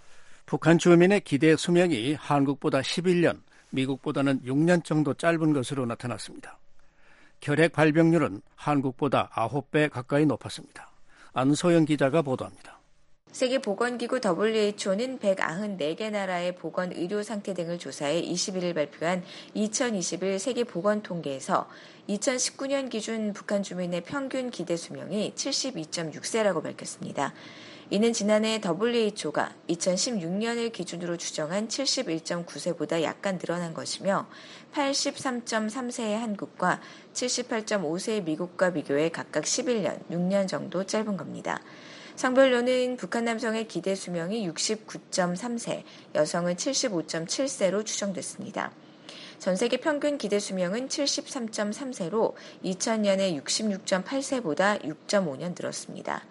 북한 주민의 기대 수명이 한국보다 십일 년, 미국보다는 육 년 정도 짧은 것으로 나타났습니다. 결핵 발병률은 한국보다 아홉 배 가까이 높았습니다. 안소영 기자가 보도합니다. 세계보건기구 더블유에이치오는 백구십사 개 나라의 보건 의료 상태 등을 조사해 이십일 일 발표한 이천이십일 세계보건통계에서 이천십구 년 기준 북한 주민의 평균 기대 수명이 칠십이 점 육 세라고 밝혔습니다. 이는 지난해 더블유에이치오가 이천십육 년을 기준으로 추정한 칠십일 점 구 세보다 약간 늘어난 것이며 팔십삼 점 삼 세의 한국과 칠십팔 점 오 세의 미국과 비교해 각각 십일 년, 육 년 정도 짧은 겁니다. 성별로는 북한 남성의 기대 수명이 육십구 점 삼 세, 여성은 칠십오 점 칠 세로 추정됐습니다. 전 세계 평균 기대 수명은 칠십삼 점 삼 세로 이천 년에 육십육 점 팔 세보다 육 점 오 년 늘었습니다.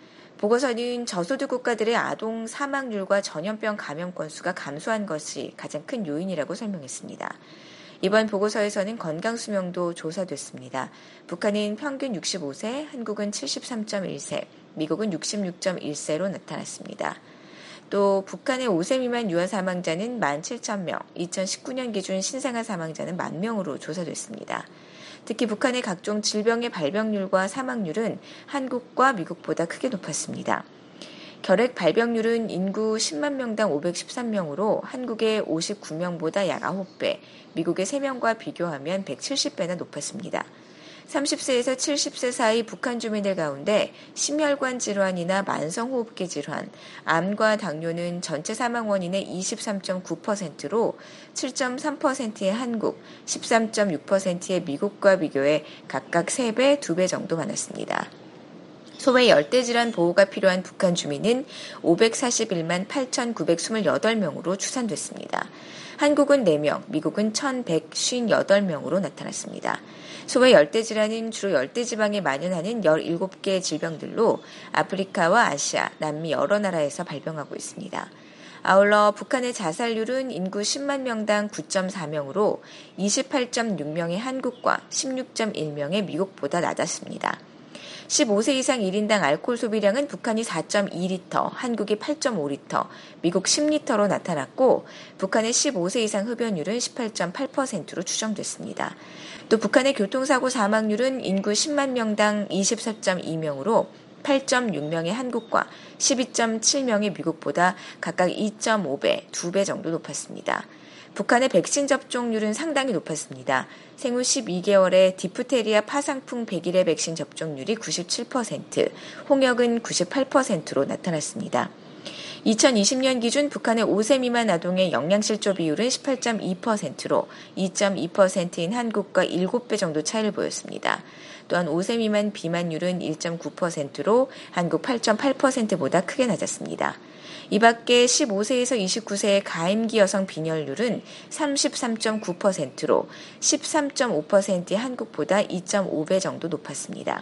보고서는 저소득 국가들의 아동 사망률과 전염병 감염 건수가 감소한 것이 가장 큰 요인이라고 설명했습니다. 이번 보고서에서는 건강수명도 조사됐습니다. 북한은 평균 육십오 세, 한국은 칠십삼 점 일 세, 미국은 육십육 점 일 세로 나타났습니다. 또 북한의 오 세 미만 유아 사망자는 만 칠천 명, 이천십구 년 기준 신생아 사망자는 만 명으로 조사됐습니다. 특히 북한의 각종 질병의 발병률과 사망률은 한국과 미국보다 크게 높았습니다. 결핵 발병률은 인구 십만 명당 오백십삼 명으로 한국의 오십구 명보다 약 아홉 배, 미국의 세 명과 비교하면 백칠십 배나 높았습니다. 삼십 세에서 칠십 세 사이 북한 주민들 가운데 심혈관 질환이나 만성호흡기 질환, 암과 당뇨는 전체 사망 원인의 이십삼 점 구 퍼센트로 칠 점 삼 퍼센트의 한국, 십삼 점 육 퍼센트의 미국과 비교해 각각 세 배, 두 배 정도 많았습니다. 소외 열대질환 보호가 필요한 북한 주민은 오백사십일만 팔천구백이십팔 명으로 추산됐습니다. 한국은 네 명, 미국은 천백오십팔 명으로 나타났습니다. 소외 열대질환은 주로 열대지방에 만연하는 열일곱 개 질병들로 아프리카와 아시아, 남미 여러 나라에서 발병하고 있습니다. 아울러 북한의 자살률은 인구 십만 명당 구 점 사 명으로 이십팔 점 육 명의 한국과 십육 점 일 명의 미국보다 낮았습니다. 십오 세 이상 일 인당 알코올 소비량은 북한이 사 점 이 리터, 한국이 팔 점 오 리터, 미국 십 리터로 나타났고 북한의 십오 세 이상 흡연율은 십팔 점 팔 퍼센트로 추정됐습니다. 또 북한의 교통사고 사망률은 인구 십만 명당 이십사 점 이 명으로 팔 점 육 명의 한국과 십이 점 칠 명의 미국보다 각각 이 점 오 배, 두 배 정도 높았습니다. 북한의 백신 접종률은 상당히 높았습니다. 생후 십이 개월의 디프테리아 파상풍 백 일의 백신 접종률이 구십칠 퍼센트, 홍역은 구십팔 퍼센트로 나타났습니다. 이천이십 년 기준 북한의 오 세 미만 아동의 영양실조 비율은 십팔 점 이 퍼센트로 이 점 이 퍼센트인 한국과 일곱 배 정도 차이를 보였습니다. 또한 오 세 미만 비만율은 일 점 구 퍼센트로 한국 팔 점 팔 퍼센트보다 크게 낮았습니다. 이 밖에 십오 세에서 이십구 세의 가임기 여성 빈혈률은 삼십삼 점 구 퍼센트로 십삼 점 오 퍼센트의 한국보다 이 점 오 배 정도 높았습니다.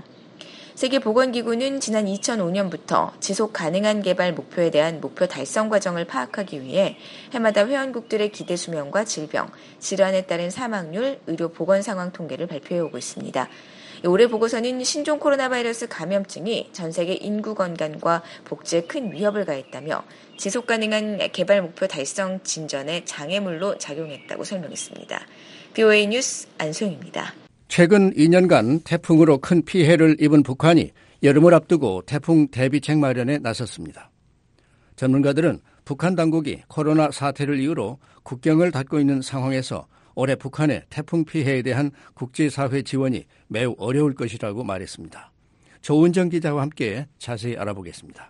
세계보건기구는 지난 이천오 년부터 지속 가능한 개발 목표에 대한 목표 달성 과정을 파악하기 위해 해마다 회원국들의 기대 수명과 질병, 질환에 따른 사망률, 의료 보건 상황 통계를 발표해오고 있습니다. 올해 보고서는 신종 코로나 바이러스 감염증이 전 세계 인구 건강과 복지에 큰 위협을 가했다며 지속 가능한 개발 목표 달성 진전에 장애물로 작용했다고 설명했습니다. 비오에이 뉴스 안소영입니다. 최근 이 년간 태풍으로 큰 피해를 입은 북한이 여름을 앞두고 태풍 대비책 마련에 나섰습니다. 전문가들은 북한 당국이 코로나 사태를 이유로 국경을 닫고 있는 상황에서 올해 북한의 태풍 피해에 대한 국제사회 지원이 매우 어려울 것이라고 말했습니다. 조은정 기자와 함께 자세히 알아보겠습니다.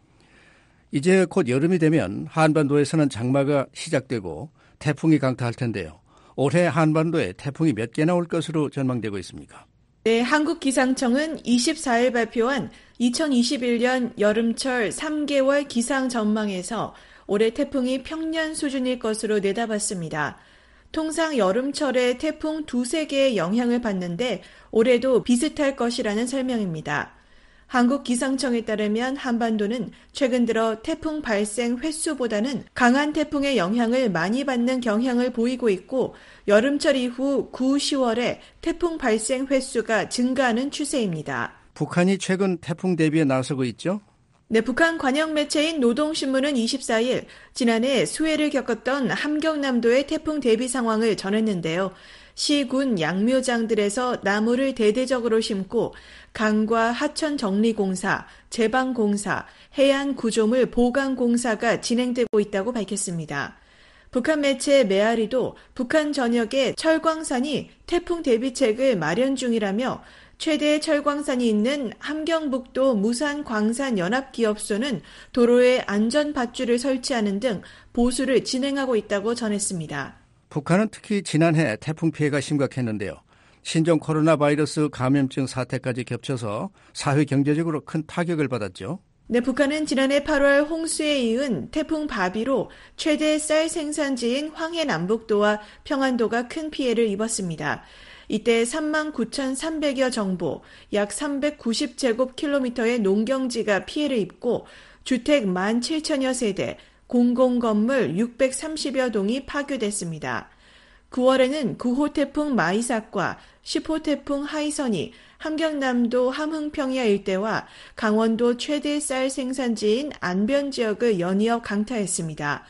이제 곧 여름이 되면 한반도에서는 장마가 시작되고 태풍이 강타할 텐데요. 올해 한반도에 태풍이 몇 개나 올 것으로 전망되고 있습니까? 네, 한국기상청은 이십사 일 발표한 이천이십일 년 여름철 삼 개월 기상 전망에서 올해 태풍이 평년 수준일 것으로 내다봤습니다. 통상 여름철에 태풍 두세 개의 영향을 받는데 올해도 비슷할 것이라는 설명입니다. 한국기상청에 따르면 한반도는 최근 들어 태풍 발생 횟수보다는 강한 태풍의 영향을 많이 받는 경향을 보이고 있고 여름철 이후 구, 시월에 태풍 발생 횟수가 증가하는 추세입니다. 북한이 최근 태풍 대비에 나서고 있죠? 네, 북한 관영 매체인 노동신문은 이십사 일 지난해 수해를 겪었던 함경남도의 태풍 대비 상황을 전했는데요. 시군 양묘장들에서 나무를 대대적으로 심고 강과 하천 정리공사, 제방공사, 해안 구조물 보강공사가 진행되고 있다고 밝혔습니다. 북한 매체 메아리도 북한 전역에 철광산이 태풍 대비책을 마련 중이라며 최대 철광산이 있는 함경북도 무산광산연합기업소는 도로에 안전밧줄을 설치하는 등 보수를 진행하고 있다고 전했습니다. 북한은 특히 지난해 태풍 피해가 심각했는데요. 신종 코로나 바이러스 감염증 사태까지 겹쳐서 사회 경제적으로 큰 타격을 받았죠. 네, 북한은 지난해 팔월 홍수에 이은 태풍 바비로 최대 쌀 생산지인 황해 남북도와 평안도가 큰 피해를 입었습니다. 이때 삼만 구천삼백여 정보, 약 삼백구십 제곱킬로미터의 농경지가 피해를 입고 주택 만 칠천여 세대, 공공건물 육백삼십여 동이 파괴됐습니다. 구월에는 구호 태풍 마이삭과 십호 태풍 하이선이 함경남도 함흥평야 일대와 강원도 최대 쌀 생산지인 안변 지역을 연이어 강타했습니다.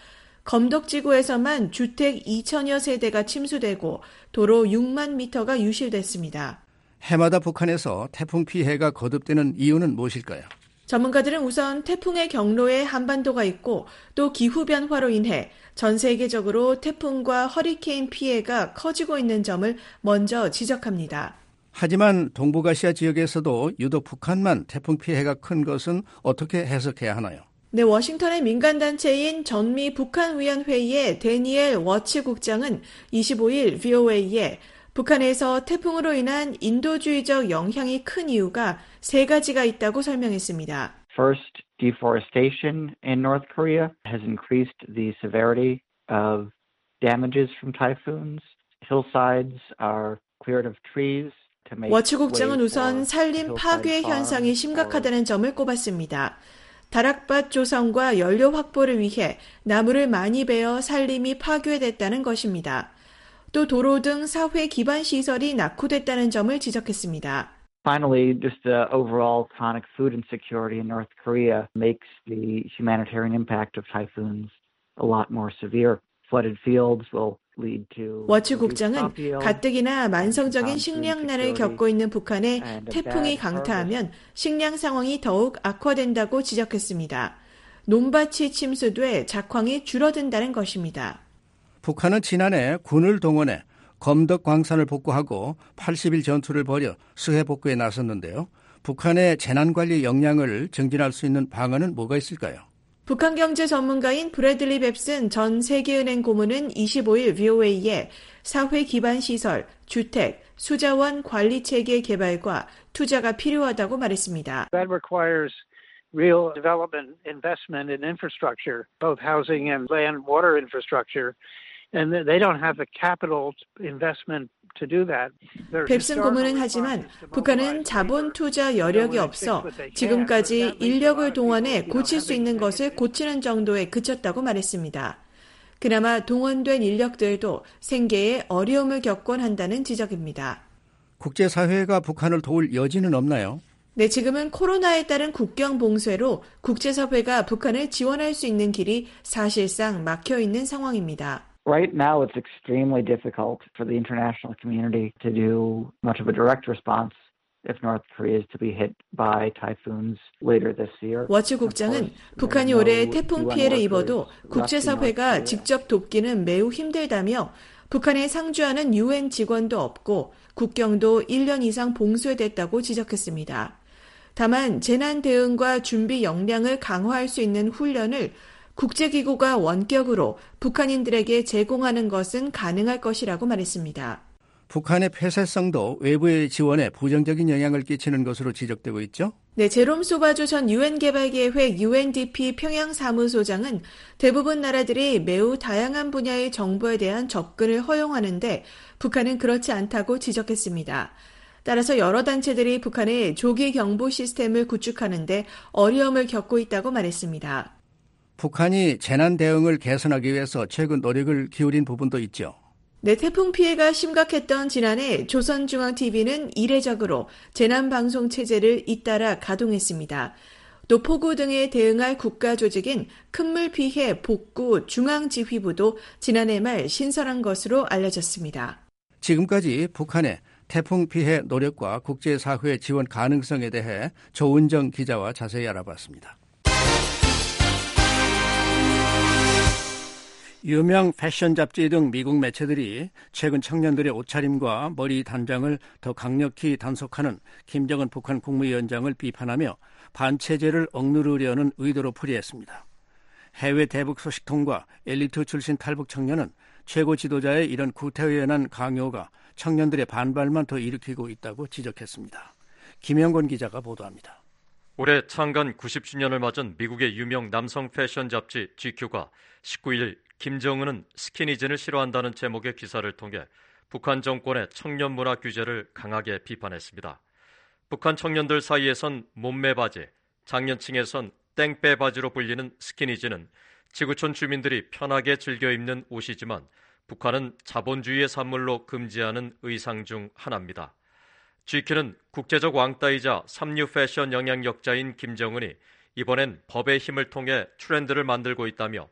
검덕지구에서만 주택 이천여 세대가 침수되고 도로 육만 미터가 유실됐습니다. 해마다 북한에서 태풍 피해가 거듭되는 이유는 무엇일까요? 전문가들은 우선 태풍의 경로에 한반도가 있고 또 기후변화로 인해 전 세계적으로 태풍과 허리케인 피해가 커지고 있는 점을 먼저 지적합니다. 하지만 동북아시아 지역에서도 유독 북한만 태풍 피해가 큰 것은 어떻게 해석해야 하나요? 네, 워싱턴의 민간단체인 전미 북한위원회의 데니엘 워치 국장은 이십오일 브이오에이에 북한에서 태풍으로 인한 인도주의적 영향이 큰 이유가 세 가지가 있다고 설명했습니다. First, deforestation in North Korea has increased the severity of damages from typhoons. Hillsides are cleared of trees. 워치 국장은 우선 산림 파괴 현상이 심각하다는 점을 꼽았습니다. 다락밭 조성과 연료 확보를 위해 나무를 많이 베어 산림이 파괴됐다는 것입니다. 또 도로 등 사회 기반 시설이 낙후됐다는 점을 지적했습니다. Finally, just the overall chronic food insecurity in North Korea makes the humanitarian impact of typhoons a lot more severe. Flooded fields will lead to 워치 국장은 가뜩이나 만성적인 식량난을 겪고 있는 북한에 태풍이 강타하면 식량 상황이 더욱 악화된다고 지적했습니다. 논밭이 침수돼 작황이 줄어든다는 것입니다. 북한은 지난해 군을 동원해 검덕 광산을 복구하고 팔십 일 전투를 벌여 수해 복구에 나섰는데요. 북한의 재난관리 역량을 증진할 수 있는 방안은 뭐가 있을까요? 북한 경제 전문가인 브래들리 뱁슨 전 세계은행 고문은 이십오일 브이오에이에 사회 기반 시설, 주택, 수자원 관리 체계 개발과 투자가 필요하다고 말했습니다. That requires real development investment in infrastructure, both housing and land water infrastructure. And they don't have the capital investment to do that. 뱁슨 고문은 하지만 북한은 자본 투자 여력이 없어 지금까지 인력을 동원해 고칠 수 있는 것을 고치는 정도에 그쳤다고 말했습니다. 그나마 동원된 인력들도 생계에 어려움을 겪곤 한다는 지적입니다. 국제사회가 북한을 도울 여지는 없나요? 네, 지금은 코로나에 따른 국경 봉쇄로 국제사회가 북한을 지원할 수 있는 길이 사실상 막혀 있는 상황입니다. Right now, it's extremely difficult for the international community to do much of a direct response if North Korea is to be hit by typhoons later this year. 워치 국장은 북한이 올해 태풍 피해를 입어도 국제사회가 직접 돕기는 매우 힘들다며 북한에 상주하는 유엔 직원도 없고 국경도 일 년 이상 봉쇄됐다고 지적했습니다. 다만 재난 대응과 준비 역량을 강화할 수 있는 훈련을 국제기구가 원격으로 북한인들에게 제공하는 것은 가능할 것이라고 말했습니다. 북한의 폐쇄성도 외부의 지원에 부정적인 영향을 끼치는 것으로 지적되고 있죠? 네, 제롬 소바조 전 유엔개발계획 유엔디피 평양사무소장은 대부분 나라들이 매우 다양한 분야의 정보에 대한 접근을 허용하는데 북한은 그렇지 않다고 지적했습니다. 따라서 여러 단체들이 북한의 조기 경보 시스템을 구축하는데 어려움을 겪고 있다고 말했습니다. 북한이 재난 대응을 개선하기 위해서 최근 노력을 기울인 부분도 있죠. 네, 태풍 피해가 심각했던 지난해 조선중앙티비는 이례적으로 재난방송 체제를 잇따라 가동했습니다. 또 폭우 등에 대응할 국가조직인 큰물 피해 복구 중앙지휘부도 지난해 말 신설한 것으로 알려졌습니다. 지금까지 북한의 태풍 피해 노력과 국제사회 지원 가능성에 대해 조은정 기자와 자세히 알아봤습니다. 유명 패션 잡지 등 미국 매체들이 최근 청년들의 옷차림과 머리 단장을 더 강력히 단속하는 김정은 북한 국무위원장을 비판하며 반체제를 억누르려는 의도로 풀이했습니다. 해외 대북 소식통과 엘리트 출신 탈북 청년은 최고 지도자의 이런 구태의연한 강요가 청년들의 반발만 더 일으키고 있다고 지적했습니다. 김영권 기자가 보도합니다. 올해 창간 구십 주년을 맞은 미국의 유명 남성 패션 잡지 지큐가 십구일 김정은은 스키니진을 싫어한다는 제목의 기사를 통해 북한 정권의 청년 문화 규제를 강하게 비판했습니다. 북한 청년들 사이에선 몸매 바지, 장년층에선 땡빼 바지로 불리는 스키니진은 지구촌 주민들이 편하게 즐겨 입는 옷이지만 북한은 자본주의의 산물로 금지하는 의상 중 하나입니다. 지큐는 국제적 왕따이자 삼류 패션 영향력자인 김정은이 이번엔 법의 힘을 통해 트렌드를 만들고 있다며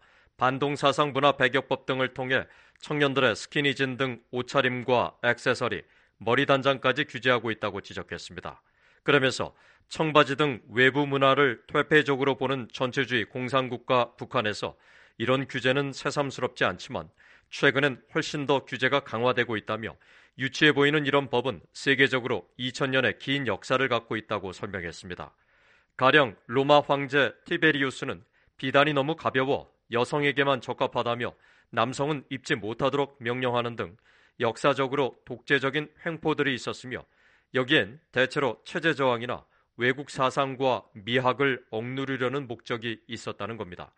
반동사상 문화 배격법 등을 통해 청년들의 스키니진 등 옷차림과 액세서리, 머리 단장까지 규제하고 있다고 지적했습니다. 그러면서 청바지 등 외부 문화를 퇴폐적으로 보는 전체주의 공산국가 북한에서 이런 규제는 새삼스럽지 않지만 최근엔 훨씬 더 규제가 강화되고 있다며 유치해 보이는 이런 법은 세계적으로 이천 년의 긴 역사를 갖고 있다고 설명했습니다. 가령 로마 황제 티베리우스는 비단이 너무 가벼워 여성에게만 적합하다며 남성은 입지 못하도록 명령하는 등 역사적으로 독재적인 횡포들이 있었으며 여기엔 대체로 체제 저항이나 외국 사상과 미학을 억누르려는 목적이 있었다는 겁니다.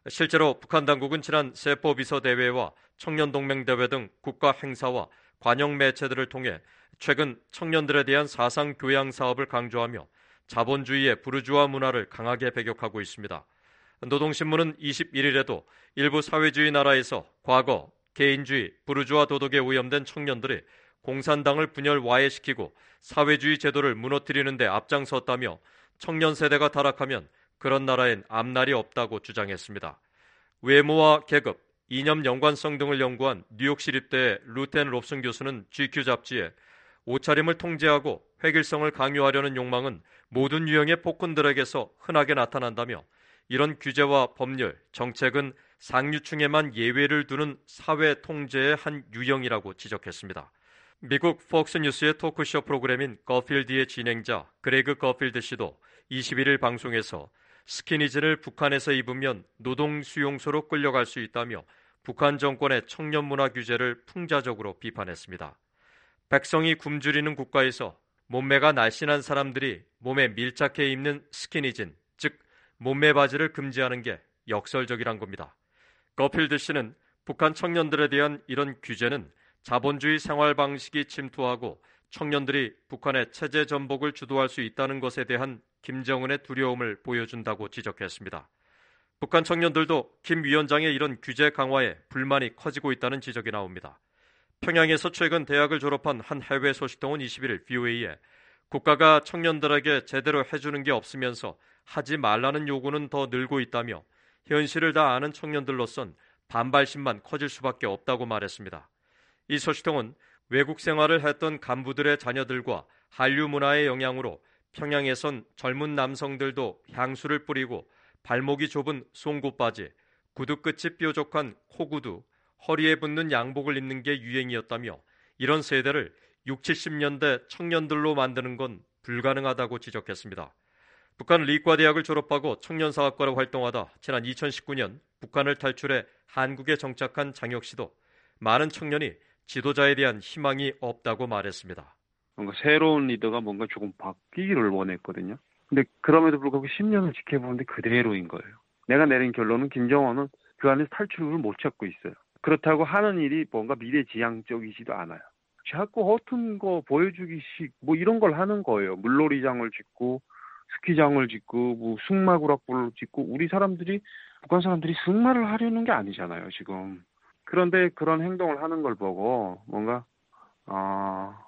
실제로 북한 당국은 지난 세포 비서 대회와 청년동맹 대회 등 국가 행사와 관영 매체들을 통해 최근 청년들에 대한 사상 교양 사업을 강조하며 자본주의의 부르주아 문화를 강하게 배격하고 있습니다. 노동신문은 이십일 일에도 일부 사회주의 나라에서 과거 개인주의, 부르주아 도덕에 오염된 청년들이 공산당을 분열 와해시키고 사회주의 제도를 무너뜨리는 데 앞장섰다며 청년 세대가 타락하면 그런 나라엔 앞날이 없다고 주장했습니다. 외모와 계급, 이념 연관성 등을 연구한 뉴욕시립대의 루텐 롭슨 교수는 지큐 잡지에 옷차림을 통제하고 획일성을 강요하려는 욕망은 모든 유형의 폭군들에게서 흔하게 나타난다며 이런 규제와 법률, 정책은 상류층에만 예외를 두는 사회 통제의 한 유형이라고 지적했습니다. 미국 폭스뉴스의 토크쇼 프로그램인 거필드의 진행자 그레그 거필드 씨도 이십일 일 방송에서 스키니진을 북한에서 입으면 노동 수용소로 끌려갈 수 있다며 북한 정권의 청년 문화 규제를 풍자적으로 비판했습니다. 백성이 굶주리는 국가에서 몸매가 날씬한 사람들이 몸에 밀착해 입는 스키니진, 즉 몸매 바지를 금지하는 게 역설적이란 겁니다. 거필드 씨는 북한 청년들에 대한 이런 규제는 자본주의 생활 방식이 침투하고 청년들이 북한의 체제 전복을 주도할 수 있다는 것에 대한 김정은의 두려움을 보여준다고 지적했습니다. 북한 청년들도 김 위원장의 이런 규제 강화에 불만이 커지고 있다는 지적이 나옵니다. 평양에서 최근 대학을 졸업한 한 해외 소식통은 이십일 일 브이오에이에 국가가 청년들에게 제대로 해주는 게 없으면서 하지 말라는 요구는 더 늘고 있다며 현실을 다 아는 청년들로선 반발심만 커질 수밖에 없다고 말했습니다. 이 소식통은 외국 생활을 했던 간부들의 자녀들과 한류 문화의 영향으로 평양에선 젊은 남성들도 향수를 뿌리고 발목이 좁은 송곳바지, 구두 끝이 뾰족한 코구두, 허리에 붙는 양복을 입는 게 유행이었다며 이런 세대를 육십, 칠십 년대 청년들로 만드는 건 불가능하다고 지적했습니다. 북한 리과대학을 졸업하고 청년사학과로 활동하다 지난 이천십구 년 북한을 탈출해 한국에 정착한 장혁 씨도 많은 청년이 지도자에 대한 희망이 없다고 말했습니다. 뭔가 새로운 리더가 뭔가 조금 바뀌기를 원했거든요. 근데 그럼에도 불구하고 십 년을 지켜보는데 그대로인 거예요. 내가 내린 결론은 김정은은 그 안에서 탈출구를 못 찾고 있어요. 그렇다고 하는 일이 뭔가 미래지향적이지도 않아요. 자꾸 허튼 거 보여주기식 뭐 이런 걸 하는 거예요. 물놀이장을 짓고 스키장을 짓고 뭐 승마구락부를 짓고 우리 사람들이 북한 사람들이 승마를 하려는 게 아니잖아요 지금. 그런데 그런 행동을 하는 걸 보고 뭔가 어,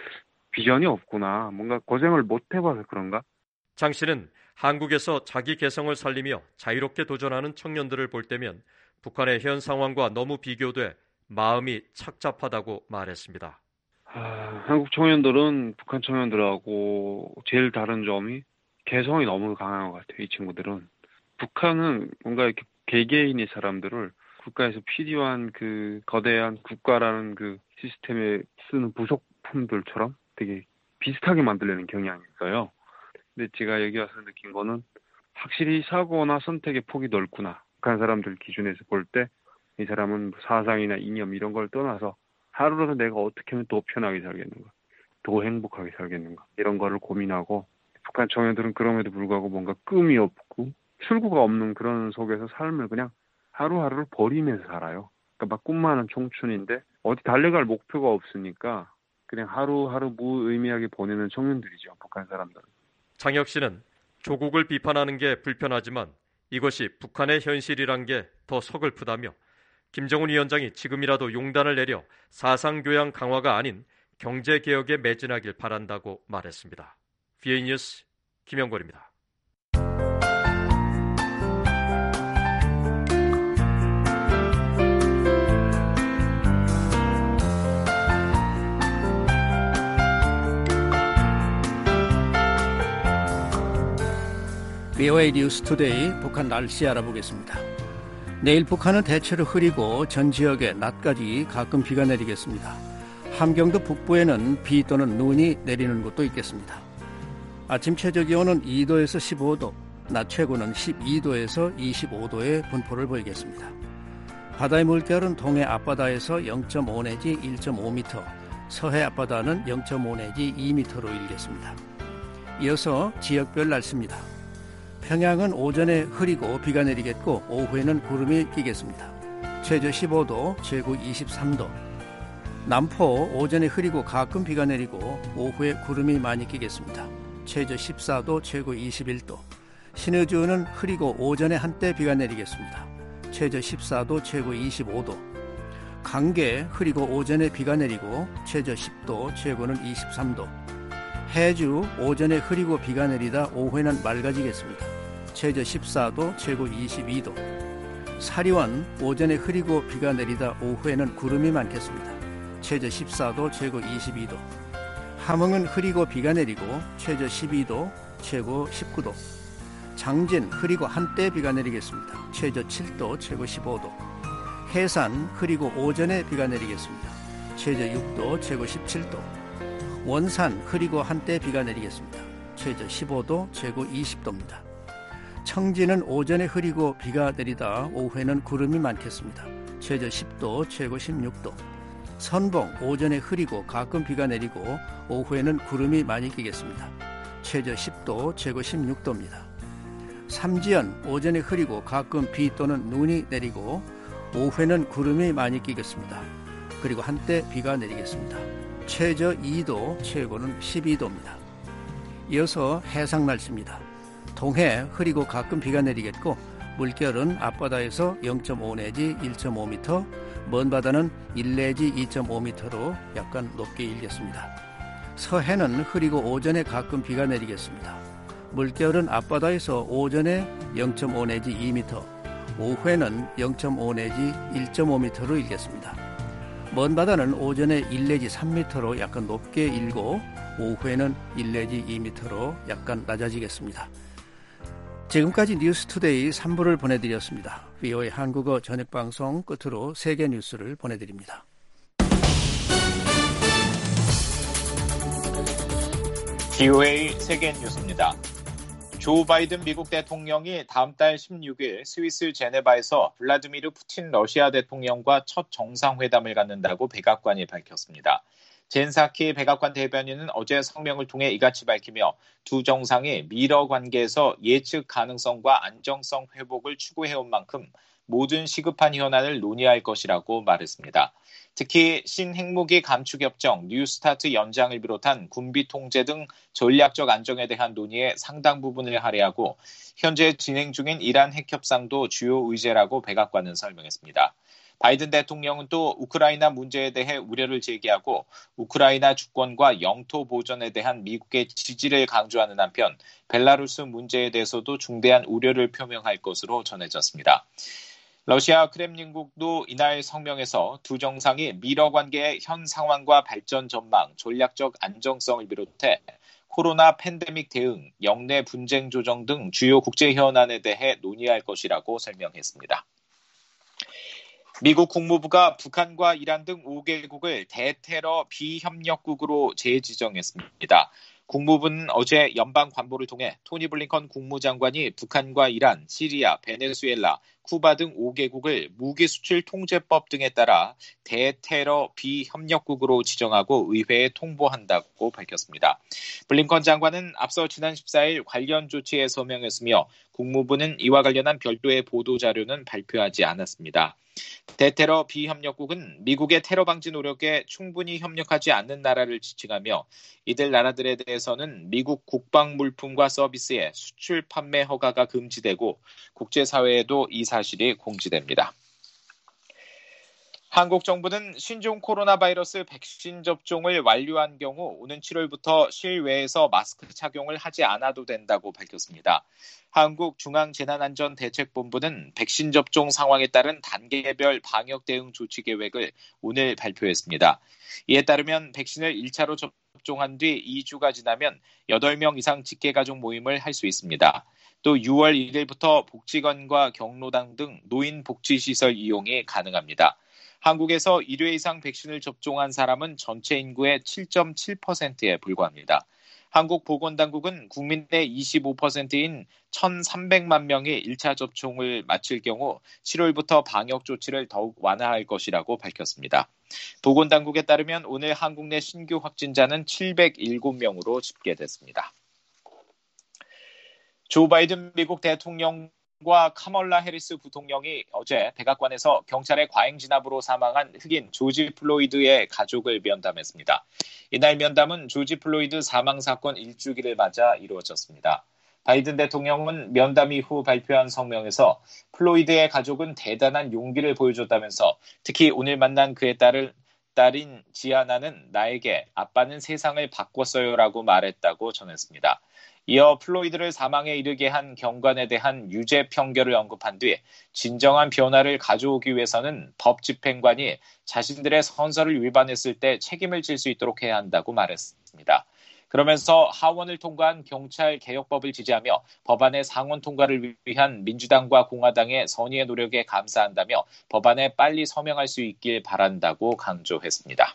비전이 없구나. 뭔가 고생을 못 해봐서 그런가? 장 씨는 한국에서 자기 개성을 살리며 자유롭게 도전하는 청년들을 볼 때면 북한의 현 상황과 너무 비교돼 마음이 착잡하다고 말했습니다. 아, 한국 청년들은 북한 청년들하고 제일 다른 점이 개성이 너무 강한 것 같아요. 이 친구들은. 북한은 뭔가 이렇게 개개인의 사람들을 국가에서 필요한 그 거대한 국가라는 그 시스템에 쓰는 부속품들처럼 되게 비슷하게 만들려는 경향이 있어요. 근데 제가 여기 와서 느낀 거는 확실히 사고나 선택의 폭이 넓구나. 북한 사람들 기준에서 볼 때 이 사람은 사상이나 이념 이런 걸 떠나서 하루라도 내가 어떻게 하면 더 편하게 살겠는가, 더 행복하게 살겠는가 이런 거를 고민하고 북한 청년들은 그럼에도 불구하고 뭔가 끔이 없고 출구가 없는 그런 속에서 삶을 그냥 하루하루를 버리면서 살아요. 그러니까 막 꿈만은 청춘인데 어디 달려갈 목표가 없으니까 그냥 하루하루 무의미하게 보내는 청년들이죠. 북한 사람들은. 장혁 씨는 조국을 비판하는 게 불편하지만 이것이 북한의 현실이란 게 더 서글프다며 김정은 위원장이 지금이라도 용단을 내려 사상교양 강화가 아닌 경제개혁에 매진하길 바란다고 말했습니다. 비에이 뉴스 김영걸입니다. 비오에이 뉴스 투데이 북한 날씨 알아보겠습니다. 내일 북한은 대체로 흐리고 전 지역에 낮까지 가끔 비가 내리겠습니다. 함경도 북부에는 비 또는 눈이 내리는 곳도 있겠습니다. 아침 최저기온은 이 도에서 십오 도, 낮 최고는 십이 도에서 이십오 도의 분포를 보이겠습니다. 바다의 물결은 동해 앞바다에서 영 점 오 내지 일 점 오 미터, 서해 앞바다는 영 점 오 내지 이 미터로 일겠습니다. 이어서 지역별 날씨입니다. 평양은 오전에 흐리고 비가 내리겠고 오후에는 구름이 끼겠습니다. 최저 십오 도, 최고 이십삼 도. 남포 오전에 흐리고 가끔 비가 내리고 오후에 구름이 많이 끼겠습니다. 최저 십사 도, 최고 이십일 도. 신의주는 흐리고 오전에 한때 비가 내리겠습니다. 최저 십사 도, 최고 이십오 도. 강계 흐리고 오전에 비가 내리고 최저 십 도, 최고는 이십삼 도. 해주 오전에 흐리고 비가 내리다 오후에는 맑아지겠습니다. 최저 십사 도, 최고 이십이 도. 사리원 오전에 흐리고 비가 내리다 오후에는 구름이 많겠습니다. 최저 십사 도, 최고 이십이 도. 함흥은 흐리고 비가 내리고 최저 십이 도, 최고 십구 도. 장진 흐리고 한때 비가 내리겠습니다. 최저 칠 도, 최고 십오 도. 해산 흐리고 오전에 비가 내리겠습니다. 최저 육 도, 최고 십칠 도. 원산 흐리고 한때 비가 내리겠습니다. 최저 십오 도, 최고 이십 도입니다. 청진은 오전에 흐리고 비가 내리다 오후에는 구름이 많겠습니다. 최저 십 도, 최고 십육 도. 선봉 오전에 흐리고 가끔 비가 내리고 오후에는 구름이 많이 끼겠습니다. 최저 십 도, 최고 십육 도입니다. 삼지연 오전에 흐리고 가끔 비 또는 눈이 내리고 오후에는 구름이 많이 끼겠습니다. 그리고 한때 비가 내리겠습니다. 최저 이 도, 최고는 십이 도입니다. 이어서 해상 날씨입니다. 동해 흐리고 가끔 비가 내리겠고 물결은 앞바다에서 영 점 오 내지 일 점 오 미터, 먼 바다는 일 내지 이 점 오 미터로 약간 높게 일겠습니다. 서해는 흐리고 오전에 가끔 비가 내리겠습니다. 물결은 앞바다에서 오전에 영 점 오 내지 이 미터, 오후에는 영 점 오 내지 일 점 오 미터로 일겠습니다. 먼 바다는 오전에 일 내지 삼 미터로 약간 높게 일고 오후에는 일 내지 이 미터로 약간 낮아지겠습니다. 지금까지 뉴스투데이 삼 부를 보내드렸습니다. 비오에이 한국어 전역방송 끝으로 세계 뉴스를 보내드립니다. 비오에이 세계 뉴스입니다. 조 바이든 미국 대통령이 다음 달 십육 일 스위스 제네바에서 블라디미르 푸틴 러시아 대통령과 첫 정상회담을 갖는다고 백악관이 밝혔습니다. 젠사키 백악관 대변인은 어제 성명을 통해 이같이 밝히며 두 정상이 미러 관계에서 예측 가능성과 안정성 회복을 추구해온 만큼 모든 시급한 현안을 논의할 것이라고 말했습니다. 특히 신핵무기 감축협정, 뉴스타트 연장을 비롯한 군비 통제 등 전략적 안정에 대한 논의에 상당 부분을 할애하고 현재 진행 중인 이란 핵협상도 주요 의제라고 백악관은 설명했습니다. 바이든 대통령은 또 우크라이나 문제에 대해 우려를 제기하고 우크라이나 주권과 영토 보전에 대한 미국의 지지를 강조하는 한편 벨라루스 문제에 대해서도 중대한 우려를 표명할 것으로 전해졌습니다. 러시아 크렘린국도 이날 성명에서 두 정상이 미러 관계의 현 상황과 발전 전망, 전략적 안정성을 비롯해 코로나 팬데믹 대응, 영내 분쟁 조정 등 주요 국제 현안에 대해 논의할 것이라고 설명했습니다. 미국 국무부가 북한과 이란 등 오 개국을 대테러 비협력국으로 재지정했습니다. 국무부는 어제 연방관보를 통해 토니 블링컨 국무장관이 북한과 이란, 시리아, 베네수엘라, 쿠바 등 오 개국을 무기수출 통제법 등에 따라 대테러 비협력국으로 지정하고 의회에 통보한다고 밝혔습니다. 블링컨 장관은 앞서 지난 십사 일 관련 조치에 서명했으며 국무부는 이와 관련한 별도의 보도자료는 발표하지 않았습니다. 대테러 비협력국은 미국의 테러 방지 노력에 충분히 협력하지 않는 나라를 지칭하며 이들 나라들에 대해서는 미국 국방 물품과 서비스의 수출 판매 허가가 금지되고 국제사회에도 이 사실이 공지됩니다. 한국 정부는 신종 코로나 바이러스 백신 접종을 완료한 경우 오는 칠월부터 실외에서 마스크 착용을 하지 않아도 된다고 밝혔습니다. 한국중앙재난안전대책본부는 백신 접종 상황에 따른 단계별 방역 대응 조치 계획을 오늘 발표했습니다. 이에 따르면 백신을 일 차로 접종한 뒤 이 주가 지나면 여덟 명 이상 직계가족 모임을 할 수 있습니다. 또 유월 일일부터 복지관과 경로당 등 노인복지시설 이용이 가능합니다. 한국에서 일 회 이상 백신을 접종한 사람은 전체 인구의 칠 점 칠 퍼센트에 불과합니다. 한국보건당국은 국민의 이십오 퍼센트인 천삼백만 명이 일 차 접종을 마칠 경우 칠월부터 방역 조치를 더욱 완화할 것이라고 밝혔습니다. 보건당국에 따르면 오늘 한국 내 신규 확진자는 칠백칠 명으로 집계됐습니다. 조 바이든 미국 대통령 과 카멀라 해리스 부통령이 어제 백악관에서 경찰의 과잉 진압으로 사망한 흑인 조지 플로이드의 가족을 면담했습니다. 이날 면담은 조지 플로이드 사망 사건 일 주기를 맞아 이루어졌습니다. 바이든 대통령은 면담 이후 발표한 성명에서 플로이드의 가족은 대단한 용기를 보여줬다면서 특히 오늘 만난 그의 딸을 딸인 지아나는 나에게 아빠는 세상을 바꿨어요라고 말했다고 전했습니다. 이어 플로이드를 사망에 이르게 한 경관에 대한 유죄 판결을 언급한 뒤 진정한 변화를 가져오기 위해서는 법 집행관이 자신들의 선서를 위반했을 때 책임을 질 수 있도록 해야 한다고 말했습니다. 그러면서 하원을 통과한 경찰 개혁법을 지지하며 법안의 상원 통과를 위한 민주당과 공화당의 선의의 노력에 감사한다며 법안에 빨리 서명할 수 있길 바란다고 강조했습니다.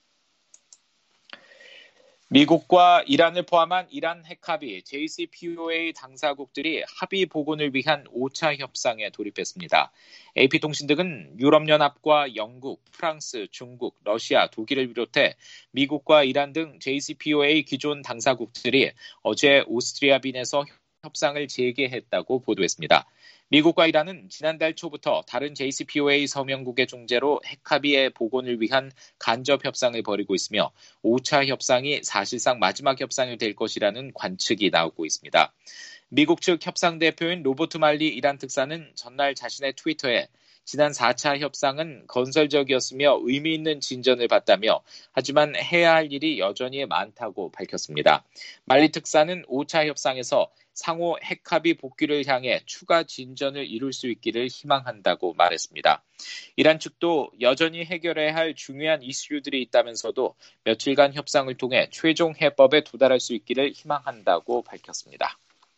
미국과 이란을 포함한 이란 핵합의 제이씨피오에이 당사국들이 합의 복원을 위한 오 차 협상에 돌입했습니다. 에이피통신 등은 유럽연합과 영국, 프랑스, 중국, 러시아, 독일을 비롯해 미국과 이란 등 제이씨피오에이 기존 당사국들이 어제 오스트리아 빈에서 협상을 재개했다고 보도했습니다. 미국과 이란은 지난달 초부터 다른 제이씨피오에이 서명국의 중재로 핵합의의 복원을 위한 간접 협상을 벌이고 있으며 오 차 협상이 사실상 마지막 협상이 될 것이라는 관측이 나오고 있습니다. 미국 측 협상 대표인 로버트 말리 이란 특사는 전날 자신의 트위터에 지난 사 차 협상은 건설적이었으며 의미 있는 진전을 봤다며 하지만 해야 할 일이 여전히 많다고 밝혔습니다. 말리 특사는 오 차 협상에서 상호 핵합의 복귀를 향해 추가 진전을 이룰 수 있기를 희망한다고 말했습니다. 이란 측도 여전히 해결해야 할 중요한 이슈들이 있다면서도 며칠간 협상을 통해 최종 해법에 도달할 수 있기를 희망한다고 밝혔습니다.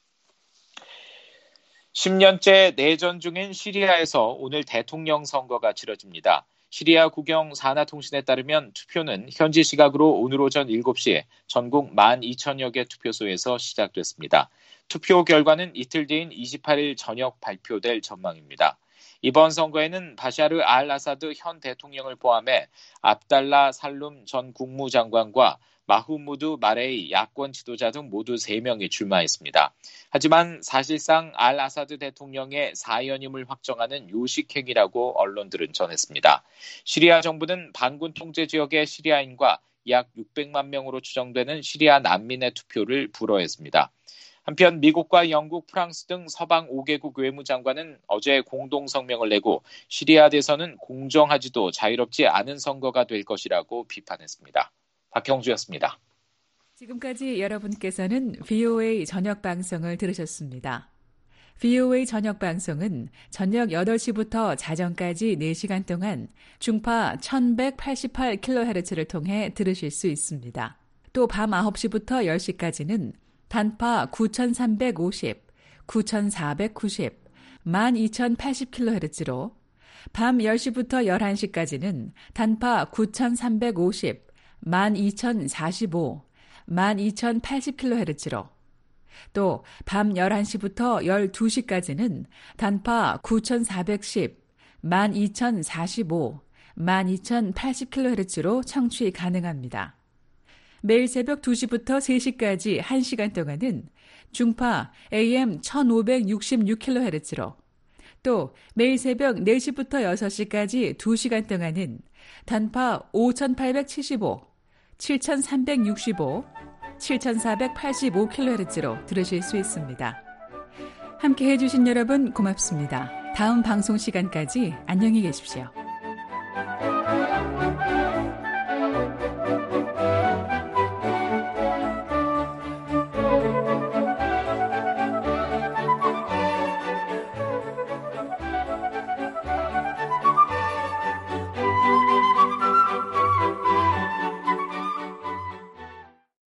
십 년째 내전 중인 시리아에서 오늘 대통령 선거가 치러집니다. 시리아 국영 사나통신에 따르면 투표는 현지 시각으로 오늘 오전 일곱 시에 전국 만 이천여 개 투표소에서 시작됐습니다. 투표 결과는 이틀 뒤인 이십팔 일 저녁 발표될 전망입니다. 이번 선거에는 바샤르 알 아사드 현 대통령을 포함해 압달라 살룸 전 국무장관과 마후무드 마레이 야권 지도자 등 모두 세 명이 출마했습니다. 하지만 사실상 알 아사드 대통령의 사연임을 확정하는 요식행위라고 언론들은 전했습니다. 시리아 정부는 반군 통제 지역의 시리아인과 약 육백만 명으로 추정되는 시리아 난민의 투표를 불허했습니다. 한편 미국과 영국, 프랑스 등 서방 오 개국 외무장관은 어제 공동 성명을 내고 시리아 대선은 공정하지도 자유롭지 않은 선거가 될 것이라고 비판했습니다. 박형주였습니다. 지금까지 여러분께서는 브이오에이 저녁 방송을 들으셨습니다. 브이오에이 저녁 방송은 저녁 여덟 시부터 자정까지 네 시간 동안 중파 천백팔십팔 킬로헤르츠를 통해 들으실 수 있습니다. 또 밤 아홉 시부터 열 시까지는 단파 구천삼백오십, 구천사백구십, 만 이천팔십 킬로헤르츠로 밤 열 시부터 열한 시까지는 단파 구천삼백오십, 만 이천사십오, 만 이천팔십 킬로헤르츠로 또 밤 열한 시부터 열두 시까지는 단파 구천사백십, 만 이천사십오, 만 이천팔십 킬로헤르츠로 청취 가능합니다. 매일 새벽 두 시부터 세 시까지 한 시간 동안은 중파 에이엠 천오백육십육 킬로헤르츠로 또 매일 새벽 네 시부터 여섯 시까지 두 시간 동안은 단파 오천팔백칠십오, 칠천삼백육십오, 칠천사백팔십오 킬로헤르츠로 들으실 수 있습니다. 함께 해주신 여러분 고맙습니다. 다음 방송 시간까지 안녕히 계십시오.